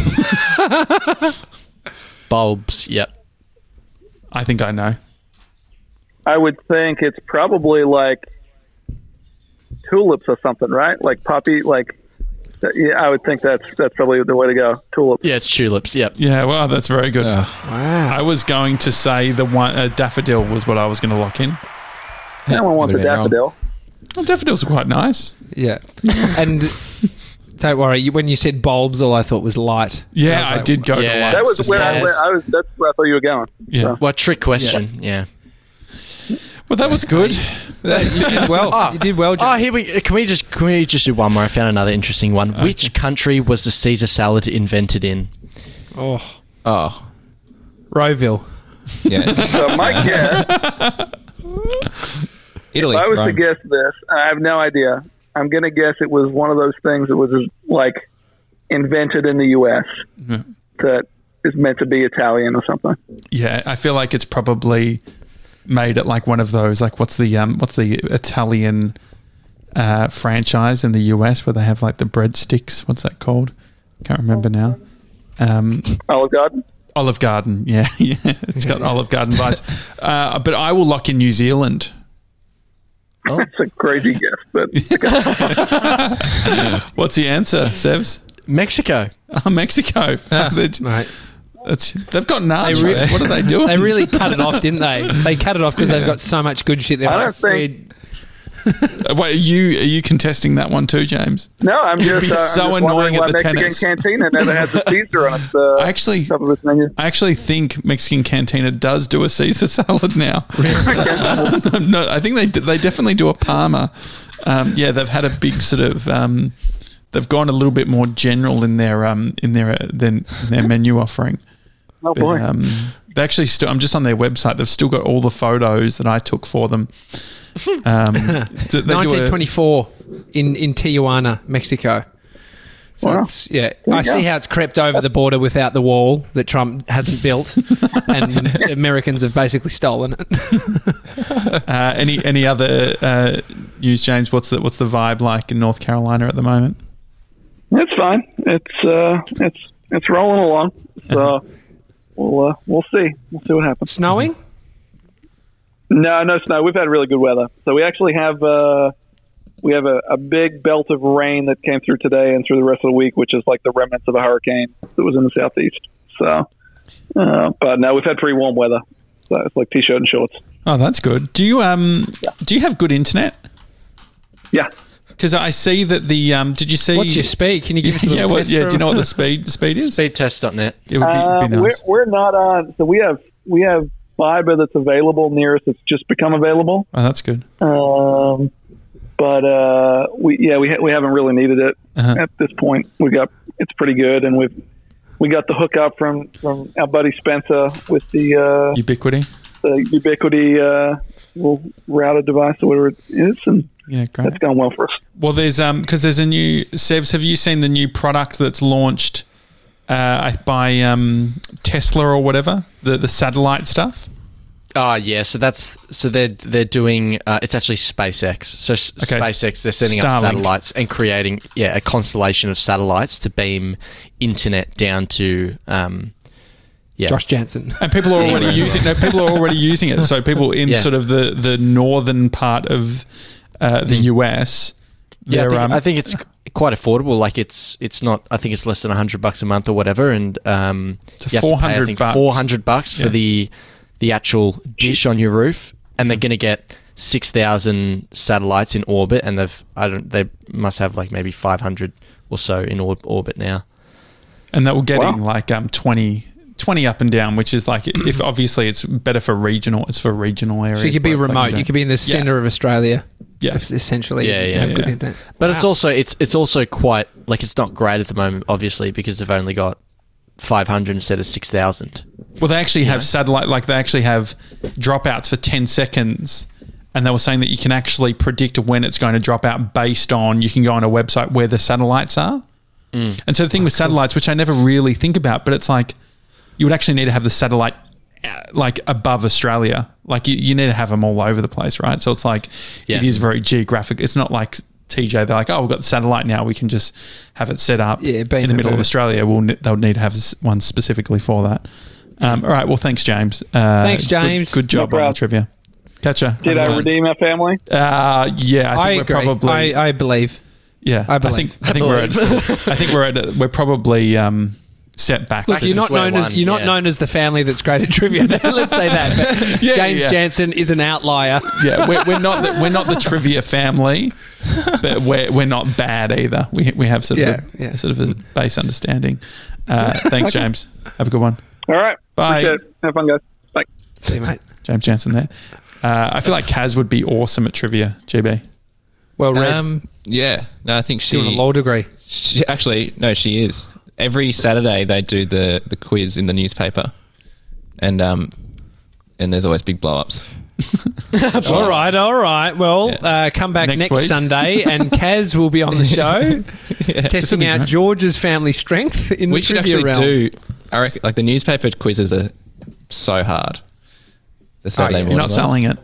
Speaker 4: Bulbs. Yep.
Speaker 1: I think I know.
Speaker 5: I would think it's probably like tulips or something, right? Like poppy, like. Yeah, I would think that's that's probably the way to go. Tulips.
Speaker 4: Yeah, it's tulips. Yep.
Speaker 1: Yeah, well, that's very good.
Speaker 3: Ugh.
Speaker 2: Wow.
Speaker 1: I was going to say the one uh, daffodil was what I was going to lock in.
Speaker 5: No one wants a
Speaker 3: Would've been wrong.
Speaker 5: daffodil.
Speaker 1: Well, daffodils are quite nice.
Speaker 2: Yeah. And don't worry, you, when you said bulbs, all I thought was light.
Speaker 1: Yeah,
Speaker 2: was
Speaker 1: I
Speaker 2: like,
Speaker 1: did go
Speaker 4: Yeah.
Speaker 1: to lights.
Speaker 5: That was
Speaker 1: to
Speaker 5: where
Speaker 1: start
Speaker 5: I
Speaker 1: with.
Speaker 5: went. I was. That's where I thought you were going.
Speaker 1: Yeah.
Speaker 4: Well, trick question. Yeah.
Speaker 1: Well, that was good.
Speaker 2: You did well. You did well,
Speaker 4: Oh,
Speaker 2: John.
Speaker 4: here we can we just can we just do one more? I found another interesting one. Which country was the Caesar salad invented in?
Speaker 2: Oh,
Speaker 3: Oh,
Speaker 2: Rowville.
Speaker 3: yeah.
Speaker 5: So my guess,
Speaker 3: Italy.
Speaker 5: if I was to
Speaker 3: Rome.
Speaker 5: guess this, I have no idea. I'm going to guess it was one of those things that was like invented in the U S that is meant to be Italian or something.
Speaker 1: Yeah, I feel like it's probably made at like one of those, like what's the um what's the Italian uh, franchise in the U S where they have like the breadsticks? What's that called? Can't remember now. Um,
Speaker 5: Olive Garden.
Speaker 1: Olive Garden. Yeah, yeah, it's got Olive Garden vibes. Uh, but I will lock in New Zealand.
Speaker 5: That's a crazy guess, but
Speaker 1: What's the answer, Sevs?
Speaker 4: Mexico.
Speaker 1: Oh, Mexico. They're-
Speaker 2: Mate.
Speaker 1: That's, they've got nachos.
Speaker 2: They re-
Speaker 1: what are they doing?
Speaker 2: They really cut it off, didn't they? They cut it off because they've got so much good shit. They're
Speaker 5: I
Speaker 2: like,
Speaker 5: don't think-
Speaker 1: Uh, Wait, are you are you contesting that one too, James?
Speaker 5: no, I'm
Speaker 1: It'd
Speaker 5: just,
Speaker 1: be
Speaker 5: uh, I'm
Speaker 1: so
Speaker 5: just
Speaker 1: annoying
Speaker 5: wondering
Speaker 1: at
Speaker 5: why
Speaker 1: the
Speaker 5: Mexican
Speaker 1: tennis.
Speaker 5: Cantina never has a Caesar on its uh,
Speaker 1: I actually,
Speaker 5: top of its menu.
Speaker 1: I actually think Mexican Cantina does do a Caesar salad now. No, I think they they definitely do a Parma. Um, yeah, they've had a big sort of. Um, they've gone a little bit more general in their um in their uh, than their menu offering.
Speaker 5: Oh
Speaker 1: But,
Speaker 5: boy.
Speaker 1: um, they actually still. I'm just on their website. They've still got all the photos that I took for them. Um, do- they do a-
Speaker 2: nineteen twenty-four in, in Tijuana, Mexico. So
Speaker 5: Wow.
Speaker 2: it's, yeah,
Speaker 5: you
Speaker 2: I see
Speaker 5: go.
Speaker 2: how it's crept over the border without the wall that Trump hasn't built, and Americans have basically stolen it.
Speaker 1: Uh, any any other uh, news, James? What's the what's the vibe like in North Carolina at the moment?
Speaker 5: It's fine. It's uh, it's it's rolling along. So we'll uh, we'll see. We'll see what happens.
Speaker 2: Snowing?
Speaker 5: No, no snow. We've had really good weather. So we actually have uh, we have a, a big belt of rain that came through today and through the rest of the week, which is like the remnants of a hurricane that was in the southeast. So, uh, but no, we've had pretty warm weather. So it's like t-shirt and shorts.
Speaker 1: Oh, that's good. Do you um do you have good internet?
Speaker 5: Yeah.
Speaker 1: Because I see that the um. Did you see?
Speaker 2: What's your speed? Can you give us a
Speaker 1: yeah,
Speaker 2: little
Speaker 1: what,
Speaker 2: test
Speaker 1: yeah.
Speaker 2: for
Speaker 1: Do you know what
Speaker 2: him?
Speaker 1: the speed speed is?
Speaker 4: Speedtest dot net.
Speaker 1: It would be,
Speaker 5: Uh,
Speaker 1: be nice.
Speaker 5: we're, we're not on. So we have we have fiber that's available near us. It's just become available.
Speaker 1: Oh, that's good.
Speaker 5: Um, but uh, we yeah we ha- we haven't really needed it
Speaker 1: Uh-huh.
Speaker 5: at this point. We got it's pretty good, and we've we got the hookup from, from our buddy Spencer with the uh,
Speaker 1: Ubiquity.
Speaker 5: the Ubiquity uh, little router device or whatever it is, and
Speaker 1: Yeah, great.
Speaker 5: that's going well for us.
Speaker 1: Well, there's um because there's a new Sevs. Have you seen the new product that's launched uh, by um, Tesla or whatever? The the satellite stuff.
Speaker 4: Oh yeah, so that's so they're they're doing. Uh, it's actually SpaceX. So s-
Speaker 1: Okay.
Speaker 4: SpaceX, they're sending
Speaker 1: Starlink.
Speaker 4: up satellites and creating yeah a constellation of satellites to beam internet down to um yeah
Speaker 2: Josh Jansen.
Speaker 1: And people are already
Speaker 4: Yeah.
Speaker 1: using. No, people are already using it. So people in
Speaker 4: Yeah.
Speaker 1: sort of the the northern part of uh, the U S.
Speaker 4: yeah. I
Speaker 1: they're,
Speaker 4: think,
Speaker 1: um,
Speaker 4: I think it's quite affordable. Like it's it's not. I think it's less than a hundred bucks a month or whatever, and um
Speaker 1: So
Speaker 4: you have to pay, I
Speaker 1: 400
Speaker 4: think
Speaker 1: bucks.
Speaker 4: four hundred bucks
Speaker 1: Yeah.
Speaker 4: for the the actual dish on your roof, and they're going to get six thousand satellites in orbit, and they've I don't they must have like maybe five hundred or so in or- orbit now.
Speaker 1: and that will get
Speaker 5: Wow.
Speaker 1: in like um twenty, twenty up and down, which is like if obviously it's better for regional. It's for regional areas.
Speaker 2: So you could be
Speaker 1: where it's like
Speaker 2: remote.
Speaker 1: don't-
Speaker 2: You could be in the centre of Australia.
Speaker 1: Yeah.
Speaker 2: Essentially.
Speaker 4: Yeah, yeah,
Speaker 2: have good
Speaker 1: yeah.
Speaker 2: internet.
Speaker 4: But it's
Speaker 2: Wow.
Speaker 4: also it's it's also quite like it's not great at the moment, obviously, because they've only got five hundred instead of six thousand.
Speaker 1: Well, they actually have satellite, like they actually have dropouts for ten seconds. And they were saying that you can actually predict when it's going to drop out based on, you can go on a website where the satellites are.
Speaker 4: Mm.
Speaker 1: And so the thing with satellites, which I never really think about, but it's like you would actually need to have the satellite uh, like above Australia. Like you, you need to have them all over the place, right? So it's like,
Speaker 4: Yeah.
Speaker 1: it is very geographic. It's not like T J, they're like, oh, we've got the satellite now. We can just have it set up
Speaker 2: Yeah, beam
Speaker 1: in the
Speaker 2: it
Speaker 1: middle of
Speaker 2: over.
Speaker 1: Australia. We'll, ne- they'll need to have s- one specifically for that. Um, all right. Well, thanks, James. Uh,
Speaker 2: Thanks,
Speaker 1: good-
Speaker 2: James.
Speaker 1: Good, job
Speaker 5: No
Speaker 1: on the
Speaker 5: problem.
Speaker 1: trivia. Catch ya.
Speaker 5: Did
Speaker 1: Have a
Speaker 5: I
Speaker 1: good
Speaker 5: redeem our family?
Speaker 1: one. Uh, yeah, I think
Speaker 2: I,
Speaker 1: we're
Speaker 2: agree.
Speaker 1: probably.
Speaker 2: I, I believe.
Speaker 1: yeah,
Speaker 2: I
Speaker 1: I,
Speaker 2: believe.
Speaker 1: think. I think we're at. sort of- I think we're at. A, we're probably um, set back.
Speaker 2: Look,
Speaker 1: to
Speaker 2: you're
Speaker 1: just-
Speaker 2: not
Speaker 4: square
Speaker 2: known as
Speaker 4: one,
Speaker 2: you're not
Speaker 4: yeah.
Speaker 2: known as the family that's great at trivia. Let's say that. But
Speaker 1: Yeah,
Speaker 2: James
Speaker 1: yeah.
Speaker 2: Jansen is an outlier.
Speaker 1: yeah, we're, we're not. The, we're not the trivia family, but we're we're not bad either. We we have sort of
Speaker 2: Yeah,
Speaker 1: a,
Speaker 2: yeah.
Speaker 1: sort of a base understanding. Uh, thanks, James. Have a good one.
Speaker 5: All right.
Speaker 1: Bye.
Speaker 5: Appreciate it. Have fun, guys. Bye.
Speaker 2: See, mate.
Speaker 1: James Jansen there. Uh, I feel like Kaz would be awesome at trivia. G B.
Speaker 2: Well read.
Speaker 3: Um, yeah. No, I think she,
Speaker 2: Doing a law degree.
Speaker 3: she actually no, she is. Every Saturday they do the, the quiz in the newspaper, and um, and there's always big blow ups.
Speaker 2: All right, all right. Well,
Speaker 3: Yeah.
Speaker 2: uh, come back
Speaker 1: Next
Speaker 2: next,
Speaker 1: week.
Speaker 2: Sunday, and Kaz will be on the show, testing
Speaker 1: be
Speaker 2: out
Speaker 1: great.
Speaker 2: George's family strength in
Speaker 3: We
Speaker 2: the
Speaker 3: should
Speaker 2: trivia
Speaker 3: actually
Speaker 2: realm.
Speaker 3: do. I reckon, like the newspaper quizzes are so hard. The Saturday
Speaker 2: yeah.
Speaker 1: You're not
Speaker 3: morning
Speaker 1: selling
Speaker 3: ones.
Speaker 1: it.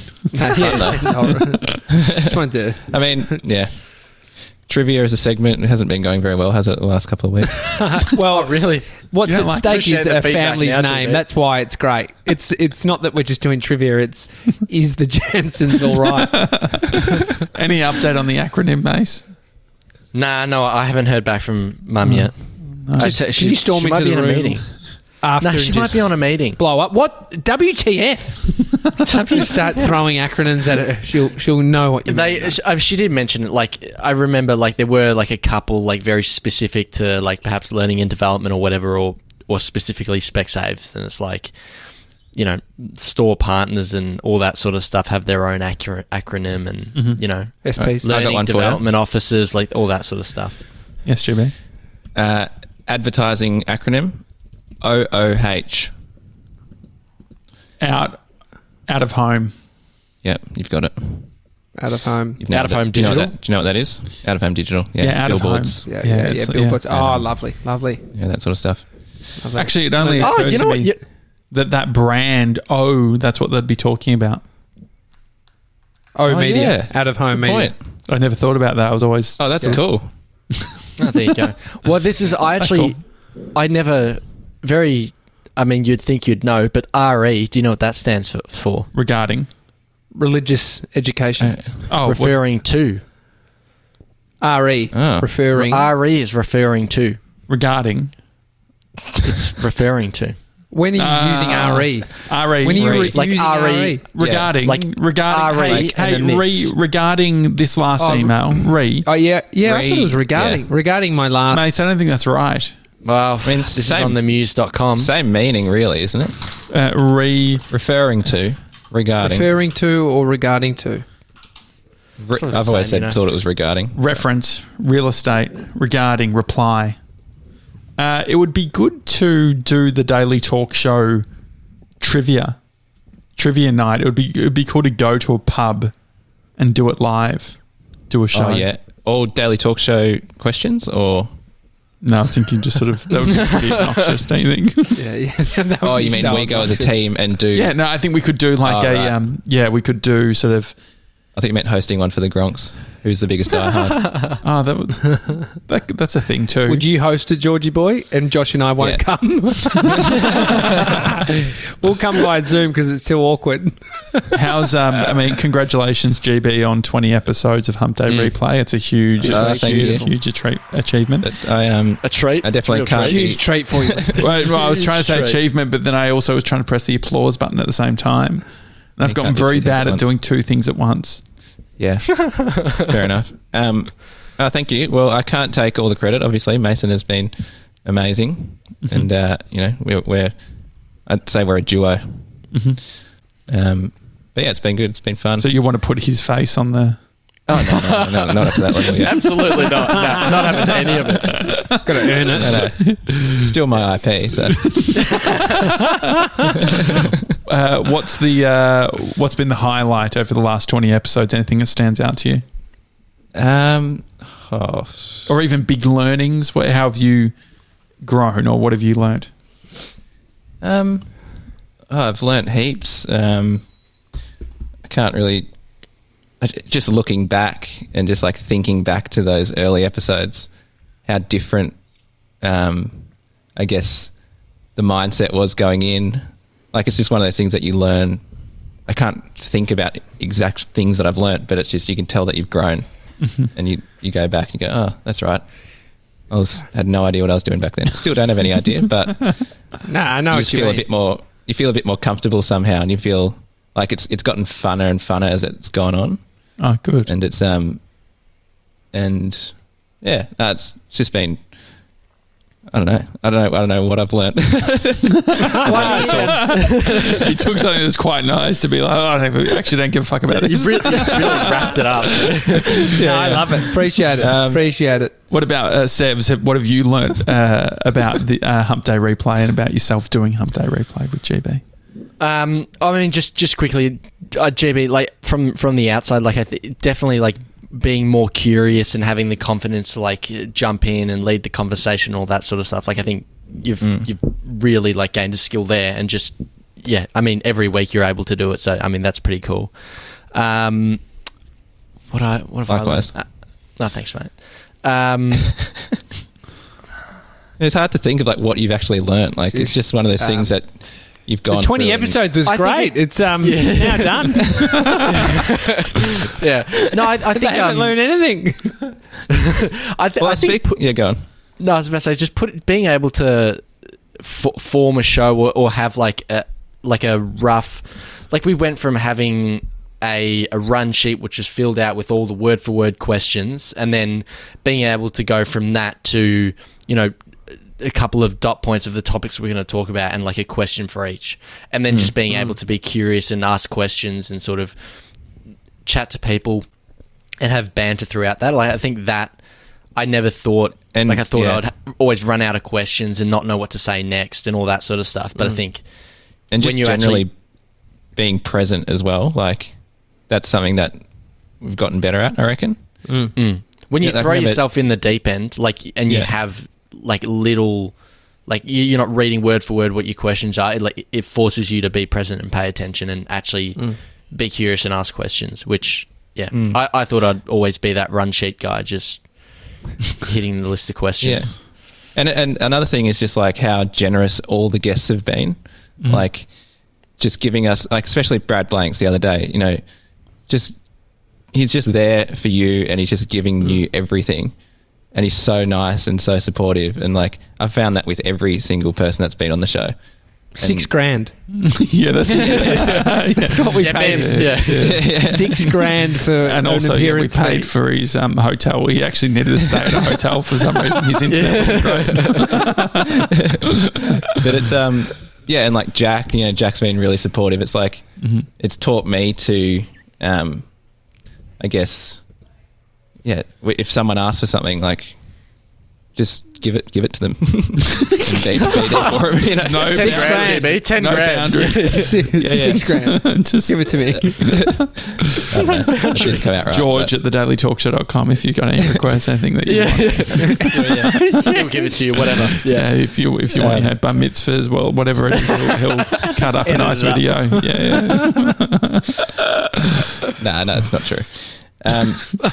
Speaker 2: Yeah. All right. Just wanted to.
Speaker 3: I mean, yeah. Trivia as a segment hasn't been going very well, has it? The last couple of weeks.
Speaker 2: Well,
Speaker 4: Really?
Speaker 2: what's
Speaker 1: You
Speaker 2: at
Speaker 1: don't like-
Speaker 2: stake
Speaker 4: Appreciate
Speaker 2: is
Speaker 4: the
Speaker 2: a
Speaker 4: feedback
Speaker 2: family's
Speaker 4: now,
Speaker 2: name.
Speaker 4: G B.
Speaker 2: That's why it's great. It's it's not that we're just doing trivia. It's is the Jansons all right?
Speaker 1: Any update on the acronym, Mace?
Speaker 4: Nah, no, I haven't heard back from Mum yet. I
Speaker 2: Just-
Speaker 4: te-
Speaker 2: can
Speaker 4: she,
Speaker 2: you storm
Speaker 4: she might
Speaker 2: into
Speaker 4: be
Speaker 2: the
Speaker 4: in a
Speaker 2: room
Speaker 4: meeting.
Speaker 2: After
Speaker 4: No, she
Speaker 2: and
Speaker 4: might
Speaker 2: just
Speaker 4: be on a meeting.
Speaker 2: blow up. What W T F? Start throwing acronyms at her. She'll she'll know what you
Speaker 4: They,
Speaker 2: mean.
Speaker 4: she, uh, she did mention it. Like I remember, like there were like a couple, like very specific to like perhaps learning and development or whatever, or or specifically Specsavers, and it's like, you know, store partners and all that sort of stuff have their own acro- acronym, and you know,
Speaker 2: S Ps.
Speaker 3: I got
Speaker 4: learning
Speaker 3: one for you.
Speaker 4: development officers, like all that sort of stuff.
Speaker 1: Yes, G B.
Speaker 3: Uh, advertising acronym O O H.
Speaker 1: Out, out of home.
Speaker 3: Yep, you've got it.
Speaker 2: Out of home.
Speaker 3: You've never-
Speaker 4: Out of home
Speaker 3: do you know what
Speaker 4: digital?
Speaker 3: that- Do you know what that is? Out of home digital. Yeah,
Speaker 1: Yeah, out of
Speaker 3: billboards.
Speaker 1: home.
Speaker 2: Yeah,
Speaker 1: Yeah,
Speaker 2: yeah, yeah.
Speaker 1: it's-
Speaker 2: Billboards.
Speaker 3: yeah.
Speaker 2: Oh, lovely, lovely.
Speaker 3: Yeah, that sort of stuff.
Speaker 2: lovely.
Speaker 1: Actually, it only
Speaker 4: Oh,
Speaker 1: occurred
Speaker 4: you know
Speaker 1: to
Speaker 4: what?
Speaker 1: me
Speaker 4: You-
Speaker 1: that that brand, oh, that's what they'd be talking about.
Speaker 2: oh,
Speaker 3: Oh,
Speaker 2: media.
Speaker 3: yeah.
Speaker 2: Out of home
Speaker 3: Good
Speaker 2: media.
Speaker 3: point.
Speaker 1: I never thought about that. I was always
Speaker 3: Oh, that's
Speaker 2: Yeah.
Speaker 3: cool.
Speaker 4: Oh, there you go. Well, this is I actually, I never very. I mean, you'd think you'd know, but R E. Do you know what that stands for? for?
Speaker 1: regarding.
Speaker 2: Religious education.
Speaker 1: Oh, what-
Speaker 4: Referring to.
Speaker 2: R E.
Speaker 3: Oh.
Speaker 2: Referring.
Speaker 4: R E is referring to.
Speaker 1: regarding.
Speaker 4: It's referring to.
Speaker 2: when are you
Speaker 1: Ah.
Speaker 2: using R E?
Speaker 1: R E.
Speaker 2: When are you
Speaker 1: re-
Speaker 2: re-
Speaker 4: Like
Speaker 2: using
Speaker 4: R E.
Speaker 2: R E?
Speaker 1: regarding,
Speaker 4: like
Speaker 1: regarding,
Speaker 4: R E
Speaker 1: hey,
Speaker 4: and
Speaker 1: hey,
Speaker 4: then
Speaker 1: re,
Speaker 4: this.
Speaker 1: regarding this last
Speaker 2: Oh,
Speaker 1: email, re.
Speaker 2: Oh, yeah. Yeah, I
Speaker 3: Re-
Speaker 2: thought it was regarding.
Speaker 3: yeah.
Speaker 2: Regarding my last...
Speaker 1: Mate, I don't think that's right.
Speaker 4: Well,
Speaker 3: I mean,
Speaker 4: this
Speaker 3: same-
Speaker 4: is on the muse dot com.
Speaker 3: Same meaning, really, isn't it?
Speaker 1: Uh, re,
Speaker 3: Referring to, regarding.
Speaker 2: Referring to or regarding to.
Speaker 3: Re-
Speaker 4: Sort of the
Speaker 3: I've always
Speaker 4: same,
Speaker 3: said
Speaker 4: you know.
Speaker 3: thought it was regarding.
Speaker 1: reference, real estate, regarding, reply. Uh, it would be good to do the daily talk show trivia, trivia night. It would be it would be cool to go to a pub and do it live, do a show.
Speaker 3: Oh yeah, all daily talk show questions or
Speaker 1: No, I was thinking just sort of that would be pretty obnoxious, don't you think?
Speaker 2: Yeah, yeah. That would
Speaker 3: oh, you
Speaker 2: be
Speaker 3: mean
Speaker 2: so
Speaker 3: we go as a
Speaker 2: obnoxious.
Speaker 3: team and do?
Speaker 1: Yeah, no, I think we could do like
Speaker 3: Oh,
Speaker 1: a
Speaker 3: right.
Speaker 1: um, yeah, we could do sort of
Speaker 3: I think you meant hosting one for the Gronks. Who's the biggest diehard?
Speaker 1: oh that would, that that's a thing too.
Speaker 2: Would you host it, Georgie boy? And Josh and I won't
Speaker 3: Yeah.
Speaker 2: come. We'll come by Zoom because it's too awkward.
Speaker 1: How's um? I mean, congratulations, G B, on twenty episodes of Hump Day
Speaker 4: Mm.
Speaker 1: Replay. It's a huge,
Speaker 3: Oh,
Speaker 1: huge,
Speaker 3: thank you.
Speaker 1: huge attra- achievement.
Speaker 3: But I um,
Speaker 4: A treat.
Speaker 3: I definitely
Speaker 4: It's a real
Speaker 3: can't
Speaker 4: treat.
Speaker 2: Huge treat for you.
Speaker 1: Well, well, I was trying to say
Speaker 4: Huge treat.
Speaker 1: achievement, but then I also was trying to press the applause button at the same time. And I've
Speaker 3: You
Speaker 1: gotten
Speaker 3: can't do
Speaker 1: very
Speaker 3: two things
Speaker 1: bad
Speaker 3: at
Speaker 1: at
Speaker 3: once.
Speaker 1: doing two things at once.
Speaker 3: yeah, fair enough. Um, oh, thank you. Well, I can't take all the credit. Obviously, Mason has been amazing, and uh, you know we're, we're I'd say we're a duo. Um, but yeah, it's been good. It's been fun.
Speaker 1: So you want to put his face on the?
Speaker 3: oh no, no, no, no, not up to that level yet.
Speaker 4: Absolutely not. No, not having any of it.
Speaker 2: Got to earn it.
Speaker 3: No, no. Still my I P. So
Speaker 1: Uh, what's the uh, what's been the highlight over the last twenty episodes? Anything that stands out to you,
Speaker 3: um, oh,
Speaker 1: or even big learnings? What, how have you grown, or what have you learned?
Speaker 3: Um, oh, I've learnt heaps. Um, I can't really. I- Just looking back and just like thinking back to those early episodes, how different, um, I guess, the mindset was going in. Like it's just one of those things that you learn. I can't think about exact things that I've learnt, but it's just you can tell that you've grown, and you you go back and you go, oh, that's right. I was had no idea what I was doing back then. Still don't have any idea, but
Speaker 2: Nah, I know
Speaker 3: you
Speaker 2: what
Speaker 3: just
Speaker 2: you
Speaker 3: feel
Speaker 2: mean.
Speaker 3: a bit more. You feel a bit more comfortable somehow, and you feel like it's it's gotten funner and funner as it's gone on,
Speaker 1: Oh, good.
Speaker 3: and it's um, and yeah, no, it's, it's just been. I don't know. I don't know. I don't know what I've learnt.
Speaker 1: He took something that's quite nice to be like, oh, I don't, actually don't give a fuck about
Speaker 4: You
Speaker 1: this.
Speaker 4: really, really wrapped it up.
Speaker 2: Yeah, I love it. Appreciate it.
Speaker 3: Um,
Speaker 2: Appreciate it.
Speaker 1: What about uh, Sebs? What have you learnt uh, about the uh, Hump Day Replay and about yourself doing Hump Day Replay with G B?
Speaker 4: Um, I mean, just just quickly, uh, G B, like from from the outside, like I th- definitely like being more curious and having the confidence to like jump in and lead the conversation, all that sort of stuff. Like I think you've
Speaker 3: Mm.
Speaker 4: you've really like gained a skill there, and just yeah, I mean, every week you're able to do it. So I mean, that's pretty cool. Um, what I what have
Speaker 3: Likewise.
Speaker 4: I learned? Uh, no, thanks, mate. Um,
Speaker 3: It's hard to think of like what you've actually learnt. Like it's just one of those things that you've
Speaker 2: So
Speaker 3: gone.
Speaker 2: twenty
Speaker 3: through and-
Speaker 2: episodes was
Speaker 4: I think
Speaker 2: great.
Speaker 4: it-
Speaker 2: it's um,
Speaker 4: Yeah.
Speaker 2: it's now done.
Speaker 4: yeah, no, I, I
Speaker 2: I
Speaker 4: think
Speaker 2: haven't
Speaker 4: um,
Speaker 2: learned anything.
Speaker 4: I, th-
Speaker 3: Well,
Speaker 4: I
Speaker 3: I
Speaker 4: think
Speaker 3: speak. Yeah, go on.
Speaker 4: No, I was about to say, just put being able to f- form a show or, or have like a like a rough, like we went from having a, a run sheet which was filled out with all the word for word questions, and then being able to go from that to, you know, a couple of dot points of the topics we're going to talk about and like a question for each, and then just being able to be curious and ask questions and sort of chat to people and have banter throughout that. Like I think that I never thought,
Speaker 3: And,
Speaker 4: like I thought
Speaker 3: yeah.
Speaker 4: I would ha- always run out of questions and not know what to say next and all that sort of stuff. But I think
Speaker 3: And just
Speaker 4: when you
Speaker 3: generally
Speaker 4: actually-
Speaker 3: being present as well. Like that's something that we've gotten better at, I reckon.
Speaker 4: Mm. When you
Speaker 3: Yeah, I
Speaker 4: throw
Speaker 3: remember-
Speaker 4: yourself in the deep end, like, and you
Speaker 3: Yeah.
Speaker 4: have like little, like you- you're not reading word for word what your questions are. It, like it forces you to be present and pay attention and actually
Speaker 2: Mm.
Speaker 4: be curious and ask questions. Which, yeah,
Speaker 3: Mm.
Speaker 4: I, I thought I'd always be that run sheet guy, just hitting the list of questions.
Speaker 3: Yeah. And and another thing is just like how generous all the guests have been.
Speaker 1: Mm.
Speaker 3: Like just giving us, like especially Brad Blanks the other day, you know, just he's just there for you and he's just giving
Speaker 1: Mm.
Speaker 3: you everything. And he's so nice and so supportive. And like I've found that with every single person that's been on the show.
Speaker 2: Six
Speaker 3: And-
Speaker 2: grand.
Speaker 1: yeah, that's, yeah,
Speaker 2: That's what we
Speaker 4: Yeah,
Speaker 2: paid
Speaker 4: Bams,
Speaker 2: him.
Speaker 4: yeah.
Speaker 3: yeah.
Speaker 2: Six grand for
Speaker 1: and
Speaker 2: an
Speaker 1: also yeah, we
Speaker 2: appearance
Speaker 1: paid
Speaker 2: fee.
Speaker 1: for his um, hotel. He actually needed to stay at a hotel for some reason. His internet wasn't great.
Speaker 3: But it's um yeah, and like Jack, you know, Jack's been really supportive. It's like
Speaker 1: Mhm.
Speaker 3: it's taught me to um I guess yeah, w- if someone asks for something, like just give it give it to them and be, be there for them, you know.
Speaker 1: No
Speaker 2: Ten
Speaker 1: boundaries.
Speaker 2: grand,
Speaker 4: G B, ten
Speaker 1: no
Speaker 4: grand.
Speaker 1: boundaries.
Speaker 2: Six grand.
Speaker 1: Just
Speaker 2: Give it to me.
Speaker 3: I don't know, that didn't come out right.
Speaker 1: George at the daily talk show dot com if you've got any requests, anything that you
Speaker 4: Yeah,
Speaker 1: want.
Speaker 4: he'll give it to you, whatever.
Speaker 1: Yeah, if you if you want
Speaker 3: Um,
Speaker 1: your bar mitzvahs, well, whatever it is, he'll, he'll cut up a
Speaker 2: Edit
Speaker 1: nice
Speaker 2: it up.
Speaker 1: video. Yeah, yeah.
Speaker 3: Nah, no, it's not true. Um,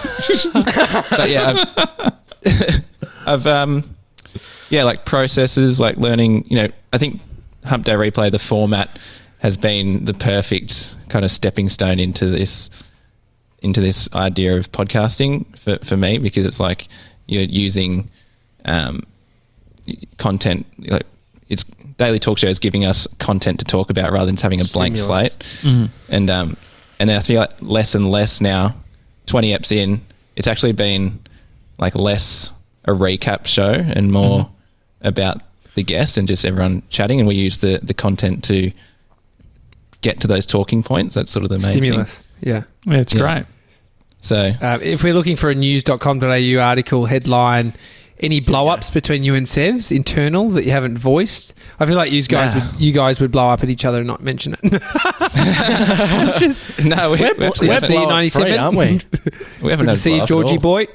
Speaker 3: but yeah, I've, I've um, yeah, like processes, like learning. You know, I think Hump Day Replay, the format, has been the perfect kind of stepping stone into this into this idea of podcasting for for me, because it's like you're using um, content. Like it's Daily Talk Show is giving us content to talk about rather than having a blank
Speaker 4: Stimulus.
Speaker 3: slate.
Speaker 1: Mhm.
Speaker 3: And um, and then I feel like less and less now, twenty eps in, it's actually been like less a recap show and more
Speaker 1: Mm-hmm.
Speaker 3: about the guest and just everyone chatting. And we use the, the content to get to those talking points. That's sort of the main
Speaker 2: Stimulus.
Speaker 3: thing.
Speaker 2: Yeah.
Speaker 1: Yeah, it's
Speaker 3: Yeah.
Speaker 1: great.
Speaker 3: So
Speaker 2: Uh, if we're looking for a news dot com dot a u article headline, any blow ups between you and Sevs internal that you haven't voiced? I feel like you guys
Speaker 3: Nah.
Speaker 2: would you guys would blow up at each other and not mention it. Just
Speaker 3: no, we,
Speaker 4: We're,
Speaker 3: we actually
Speaker 4: we're
Speaker 3: haven't,
Speaker 2: C
Speaker 4: blow up
Speaker 2: ninety-seven.
Speaker 4: free, aren't we?
Speaker 3: we haven't
Speaker 2: Good to
Speaker 3: had
Speaker 2: see
Speaker 3: blow
Speaker 2: you,
Speaker 3: up at
Speaker 2: Georgie
Speaker 3: all.
Speaker 2: boy.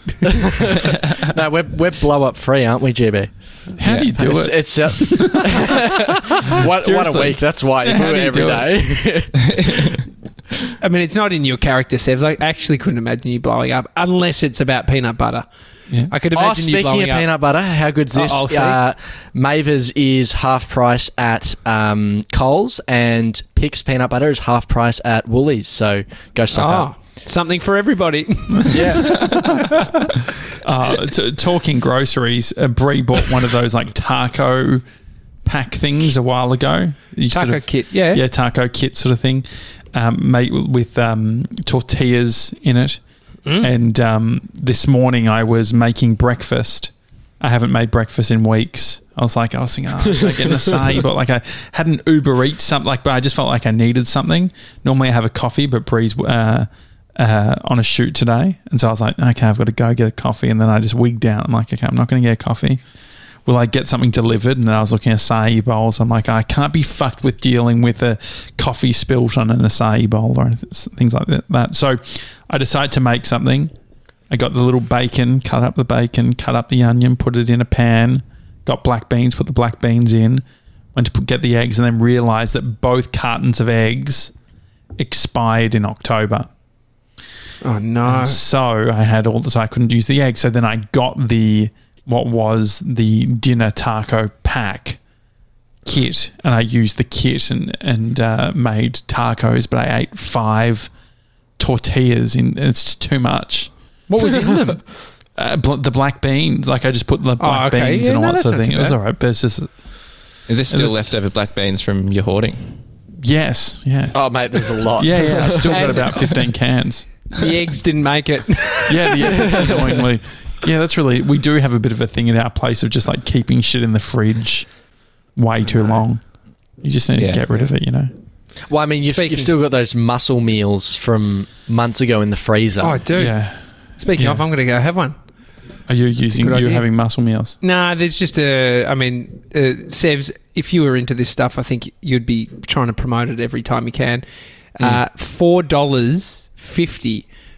Speaker 4: No, we're, we're blow up free, aren't we, G B?
Speaker 1: How do you do it?
Speaker 4: It's, it's uh, one, one a
Speaker 1: Seriously.
Speaker 4: week. That's why. If
Speaker 1: How
Speaker 4: we
Speaker 1: do
Speaker 4: were
Speaker 1: you
Speaker 4: every
Speaker 1: do
Speaker 4: day.
Speaker 2: I mean, it's not in your character, Sevs. I actually couldn't imagine you blowing up unless it's about peanut butter.
Speaker 1: Yeah.
Speaker 2: I could
Speaker 4: Oh,
Speaker 2: imagine you
Speaker 4: speaking
Speaker 2: blowing
Speaker 4: of
Speaker 2: up.
Speaker 4: peanut butter, how good's this?
Speaker 2: Oh, I'll see.
Speaker 4: uh, Mavers is half price at um, Coles, and Pix peanut butter is half price at Woolies. So go stock
Speaker 2: Oh, something for everybody.
Speaker 4: up. Yeah.
Speaker 1: Uh, t- talking groceries, uh, Bree bought one of those like taco pack things a while ago. You
Speaker 2: Taco
Speaker 1: sort of-
Speaker 2: kit, yeah.
Speaker 1: yeah, taco kit sort of thing, um, made with um, tortillas in it.
Speaker 2: Mm.
Speaker 1: And um, this morning I was making breakfast. I haven't made breakfast in weeks. I was like, I was thinking, oh, should I get an acai? But like I had an Uber Eats something, like, but I just felt like I needed something. Normally I have a coffee, but Bree's uh, uh, on a shoot today. And so I was like, okay, I've got to go get a coffee. And then I just wigged out. I'm like, okay, I'm not going to get a coffee. Will I get something delivered? And then I was looking at acai bowls. I'm like, I can't be fucked with dealing with a coffee spilt on an acai bowl or things like that. So I decided to make something. I got the little bacon, cut up the bacon, cut up the onion, put it in a pan, got black beans, put the black beans in, went to put, get the eggs, and then realised that both cartons of eggs expired in October.
Speaker 2: Oh, no.
Speaker 1: And so I had all the, so I couldn't use the egg. So then I got the, what was the dinner taco pack kit, and I used the kit and, and uh, made tacos, but I ate five tortillas in, it's just too much.
Speaker 2: What was in them?
Speaker 1: Uh, bl- the black beans, like I just put the black
Speaker 2: okay.
Speaker 1: beans
Speaker 2: Yeah,
Speaker 1: and all
Speaker 2: no,
Speaker 1: that
Speaker 2: that's
Speaker 1: sort of
Speaker 2: not
Speaker 1: thing.
Speaker 2: too
Speaker 1: It was
Speaker 2: bad.
Speaker 1: all right, but it's just,
Speaker 3: Is this still
Speaker 1: was-
Speaker 3: leftover black beans from your hoarding?
Speaker 1: yes, yeah.
Speaker 4: Oh, mate, there's a lot.
Speaker 1: Yeah, yeah, I've still got
Speaker 2: And-
Speaker 1: about fifteen cans.
Speaker 2: The eggs didn't make it.
Speaker 1: Yeah, the eggs, annoyingly. Yeah, that's really, we do have a bit of a thing at our place of just like keeping shit in the fridge way too long. You just need
Speaker 3: Yeah.
Speaker 1: to get rid of it, you know?
Speaker 4: Well, I mean, you've,
Speaker 2: Speaking-
Speaker 4: you've still got those muscle meals from months ago in the freezer.
Speaker 2: Oh, I do.
Speaker 1: Yeah.
Speaker 2: Speaking
Speaker 1: Yeah.
Speaker 2: of, I'm going to go have one.
Speaker 1: Are you using,
Speaker 2: good
Speaker 1: you're
Speaker 2: idea.
Speaker 1: having muscle meals?
Speaker 2: Nah, there's just a. I mean, uh, Sevs, if you were into this stuff, I think you'd be trying to promote it every time you can. Uh, Four dollars fifty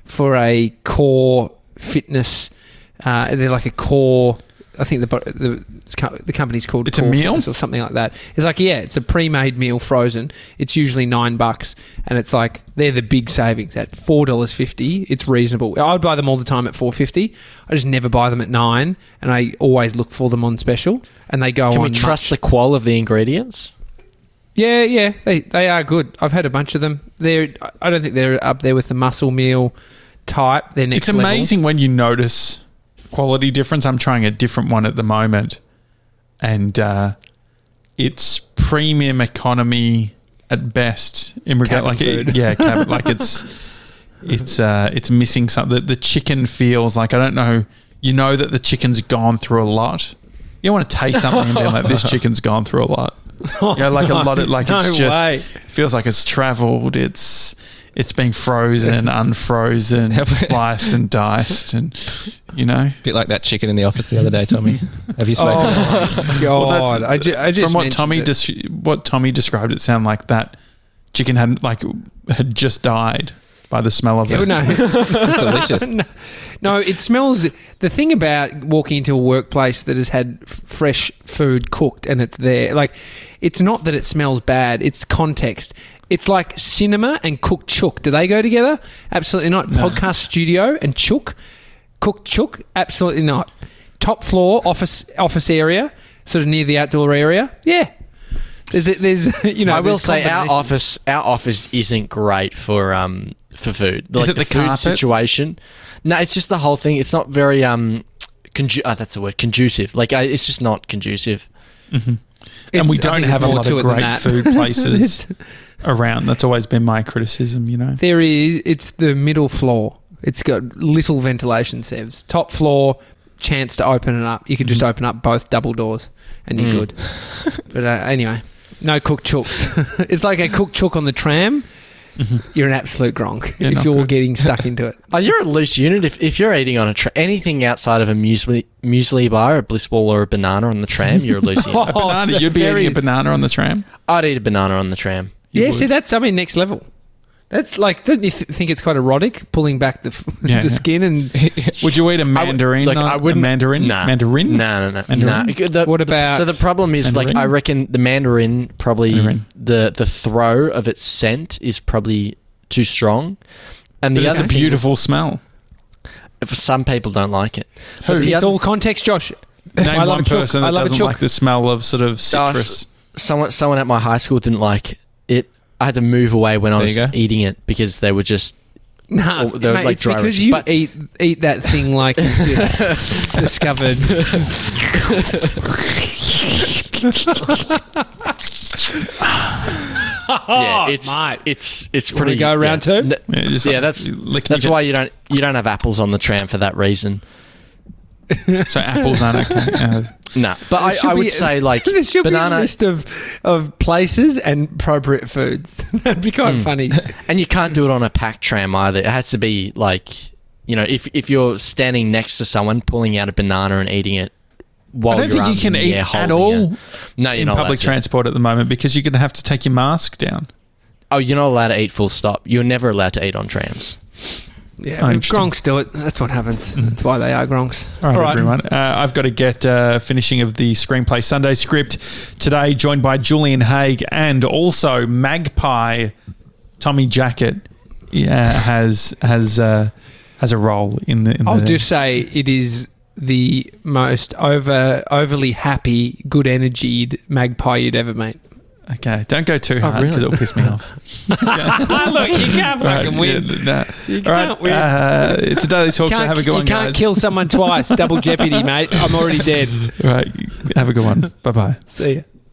Speaker 2: for a core fitness. Uh, they're like a core. I think the the, it's co- the company's called
Speaker 1: It's a
Speaker 2: Core
Speaker 1: meal?
Speaker 2: Fitness or something like that. It's like, yeah, it's a pre-made meal frozen. It's usually nine bucks, and it's like they're the big savings at four dollars fifty. It's reasonable. I would buy them all the time at four fifty. I just never buy them at nine, and I always look for them on special. And they go
Speaker 4: Can
Speaker 2: on.
Speaker 4: we trust
Speaker 2: much-
Speaker 4: the qual of the ingredients?
Speaker 2: Yeah, yeah, they they are good. I've had a bunch of them. They're I don't think they're up there with the muscle meal type. They're next
Speaker 1: It's
Speaker 2: level.
Speaker 1: amazing when you notice quality difference. I'm trying a different one at the moment, and uh, it's premium economy at best in regard,
Speaker 2: Cabin
Speaker 1: like it,
Speaker 2: food.
Speaker 1: yeah, cabin, like it's it's uh, it's missing something. The, the chicken feels like I don't know. You know that the chicken's gone through a lot. You want to taste something and be like, this chicken's gone through a lot. Yeah, like a lot of like
Speaker 2: no
Speaker 1: it's just
Speaker 2: way.
Speaker 1: feels like it's travelled. It's it's being frozen, unfrozen, sliced and diced, and you know.
Speaker 3: Bit like that chicken in the office the other day, Tommy. Have you spoken?
Speaker 2: Oh God! I, ju- I just
Speaker 1: from what
Speaker 2: mentioned
Speaker 1: Tommy
Speaker 2: it.
Speaker 1: des- what Tommy described, it sounded like that chicken had like had just died by the smell of
Speaker 2: Oh,
Speaker 1: it.
Speaker 2: no.
Speaker 3: It's delicious.
Speaker 2: no, no, it smells. The thing about walking into a workplace that has had f- fresh food cooked and it's there, like, it's not that it smells bad. It's context. It's like cinema and cooked chook. Do they go together? Absolutely not. Podcast studio and chook, cooked chook. Absolutely not. Top floor office office area, sort of near the outdoor area. Yeah. There's, there's, you know.
Speaker 4: I will
Speaker 2: there's
Speaker 4: say our
Speaker 2: combinations.
Speaker 4: office, our office isn't great for um for food. Like
Speaker 1: it the
Speaker 4: food
Speaker 1: carpet?
Speaker 4: situation? No, it's just the whole thing. It's not very um, conju- oh, that's the word, conducive. Like I, it's just not conducive.
Speaker 1: And
Speaker 2: It's-
Speaker 1: we
Speaker 2: I
Speaker 1: don't
Speaker 2: think
Speaker 1: have a
Speaker 2: there's more
Speaker 1: lot
Speaker 2: to
Speaker 1: of
Speaker 2: it than
Speaker 1: great
Speaker 2: that.
Speaker 1: food places around. That's always been my criticism, you know.
Speaker 2: There is. It's the middle floor. It's got little ventilation sieves. Top floor, chance to open it up. You can just
Speaker 1: Mm-hmm.
Speaker 2: open up both double doors, and you're
Speaker 4: Mm.
Speaker 2: good. But uh, anyway, no cooked chooks. It's like a cooked chook on the tram. You're an absolute gronk
Speaker 1: Yeah,
Speaker 2: if
Speaker 1: not
Speaker 2: you're
Speaker 1: good.
Speaker 2: getting stuck into it.
Speaker 4: Oh, you're a loose unit. If if you're eating on a tra- anything outside of a muesli muesli bar, a bliss ball, or a banana on the tram, you're a loose unit.
Speaker 1: A banana,
Speaker 2: so
Speaker 1: you'd be
Speaker 2: very-
Speaker 1: eating a banana on the tram.
Speaker 4: I'd eat a banana on the tram.
Speaker 1: You
Speaker 2: Yeah,
Speaker 1: would.
Speaker 2: see, that's I mean next level. That's like, don't you th- think it's quite erotic pulling back the f-
Speaker 1: Yeah,
Speaker 2: the
Speaker 1: yeah.
Speaker 2: skin and
Speaker 1: Would you eat a mandarin?
Speaker 4: like,
Speaker 1: on-
Speaker 4: I
Speaker 1: a
Speaker 4: wouldn't-
Speaker 1: mandarin?
Speaker 4: Nah.
Speaker 1: Mandarin?
Speaker 4: No, no, no.
Speaker 1: Mandarin?
Speaker 4: no. The-
Speaker 2: What about-
Speaker 4: So the problem is, like,
Speaker 1: Mandarin?
Speaker 4: I reckon the mandarin probably
Speaker 1: Mandarin.
Speaker 4: the the throw of its scent is probably too strong, and
Speaker 1: But
Speaker 4: the
Speaker 1: it's
Speaker 4: other
Speaker 1: a
Speaker 4: thing-
Speaker 1: beautiful smell.
Speaker 4: for some people don't like it.
Speaker 1: Who?
Speaker 4: the
Speaker 2: it's
Speaker 4: other-
Speaker 2: all context, Josh.
Speaker 1: Name
Speaker 2: I love
Speaker 1: one
Speaker 2: a chook.
Speaker 1: person
Speaker 2: I
Speaker 1: that
Speaker 2: love a
Speaker 1: doesn't
Speaker 2: chook.
Speaker 1: like the smell of sort of citrus.
Speaker 4: someone someone at my high school didn't like it. I had to move away when I
Speaker 3: There
Speaker 4: was
Speaker 3: you go.
Speaker 4: eating it because they were just
Speaker 2: No,
Speaker 4: Or they're
Speaker 2: mate,
Speaker 4: like
Speaker 2: it's
Speaker 4: dry
Speaker 2: because
Speaker 4: roasted.
Speaker 2: you
Speaker 4: But-
Speaker 2: eat eat that thing like you just discovered.
Speaker 4: yeah, it's
Speaker 2: mate.
Speaker 4: it's it's
Speaker 2: Wanna
Speaker 4: pretty.
Speaker 2: go round
Speaker 4: yeah.
Speaker 2: two?
Speaker 4: N-
Speaker 1: Yeah, just
Speaker 4: yeah,
Speaker 1: like
Speaker 4: that's
Speaker 1: licking
Speaker 4: that's
Speaker 1: it.
Speaker 4: why you don't you don't have apples on the tram for that reason.
Speaker 1: So apples aren't okay. Uh,
Speaker 4: No, but I,
Speaker 2: should
Speaker 4: I would
Speaker 2: be-
Speaker 4: say like
Speaker 2: there should be a
Speaker 4: banana,
Speaker 2: list of of places and appropriate foods. That'd be quite
Speaker 4: Mm.
Speaker 2: funny.
Speaker 4: and you can't do it on a packed tram either. It has to be like, you know, if if you're standing next to someone pulling out a banana and eating it while
Speaker 1: I don't
Speaker 4: your
Speaker 1: think you
Speaker 4: arms
Speaker 1: can
Speaker 4: in the
Speaker 1: eat
Speaker 4: air
Speaker 1: at
Speaker 4: holding
Speaker 1: all
Speaker 4: it. No, you're
Speaker 1: in
Speaker 4: not
Speaker 1: public
Speaker 4: allowed to.
Speaker 1: transport at the moment because you're going to have to take your mask down.
Speaker 4: Oh, you're not allowed to eat full stop. You're never allowed to eat on trams.
Speaker 2: Yeah,
Speaker 1: Oh,
Speaker 2: but
Speaker 1: interesting.
Speaker 2: gronks do it. That's what happens. That's why they are gronks.
Speaker 1: All right, everyone. Uh, I've got to get uh, finishing of the Screenplay Sunday script today, joined by Julian Haig and also Magpie Tommy Jacket. Yeah, has has uh, has a role in the. In
Speaker 2: I'll
Speaker 1: the,
Speaker 2: just say it is the most over overly happy, good energied magpie you'd ever meet.
Speaker 1: Okay, don't go too hard
Speaker 4: really?
Speaker 1: because it'll piss me off.
Speaker 2: Look, you can't fucking win.
Speaker 1: yeah, no.
Speaker 2: You
Speaker 1: All
Speaker 2: can't
Speaker 1: right,
Speaker 2: win.
Speaker 1: uh, it's a daily talk show.
Speaker 2: Can't-
Speaker 1: Have a good
Speaker 2: you
Speaker 1: one,
Speaker 2: can't
Speaker 1: guys.
Speaker 2: kill someone twice. Double jeopardy, mate. I'm already dead.
Speaker 1: All right, have a good one. Bye bye.
Speaker 2: See ya.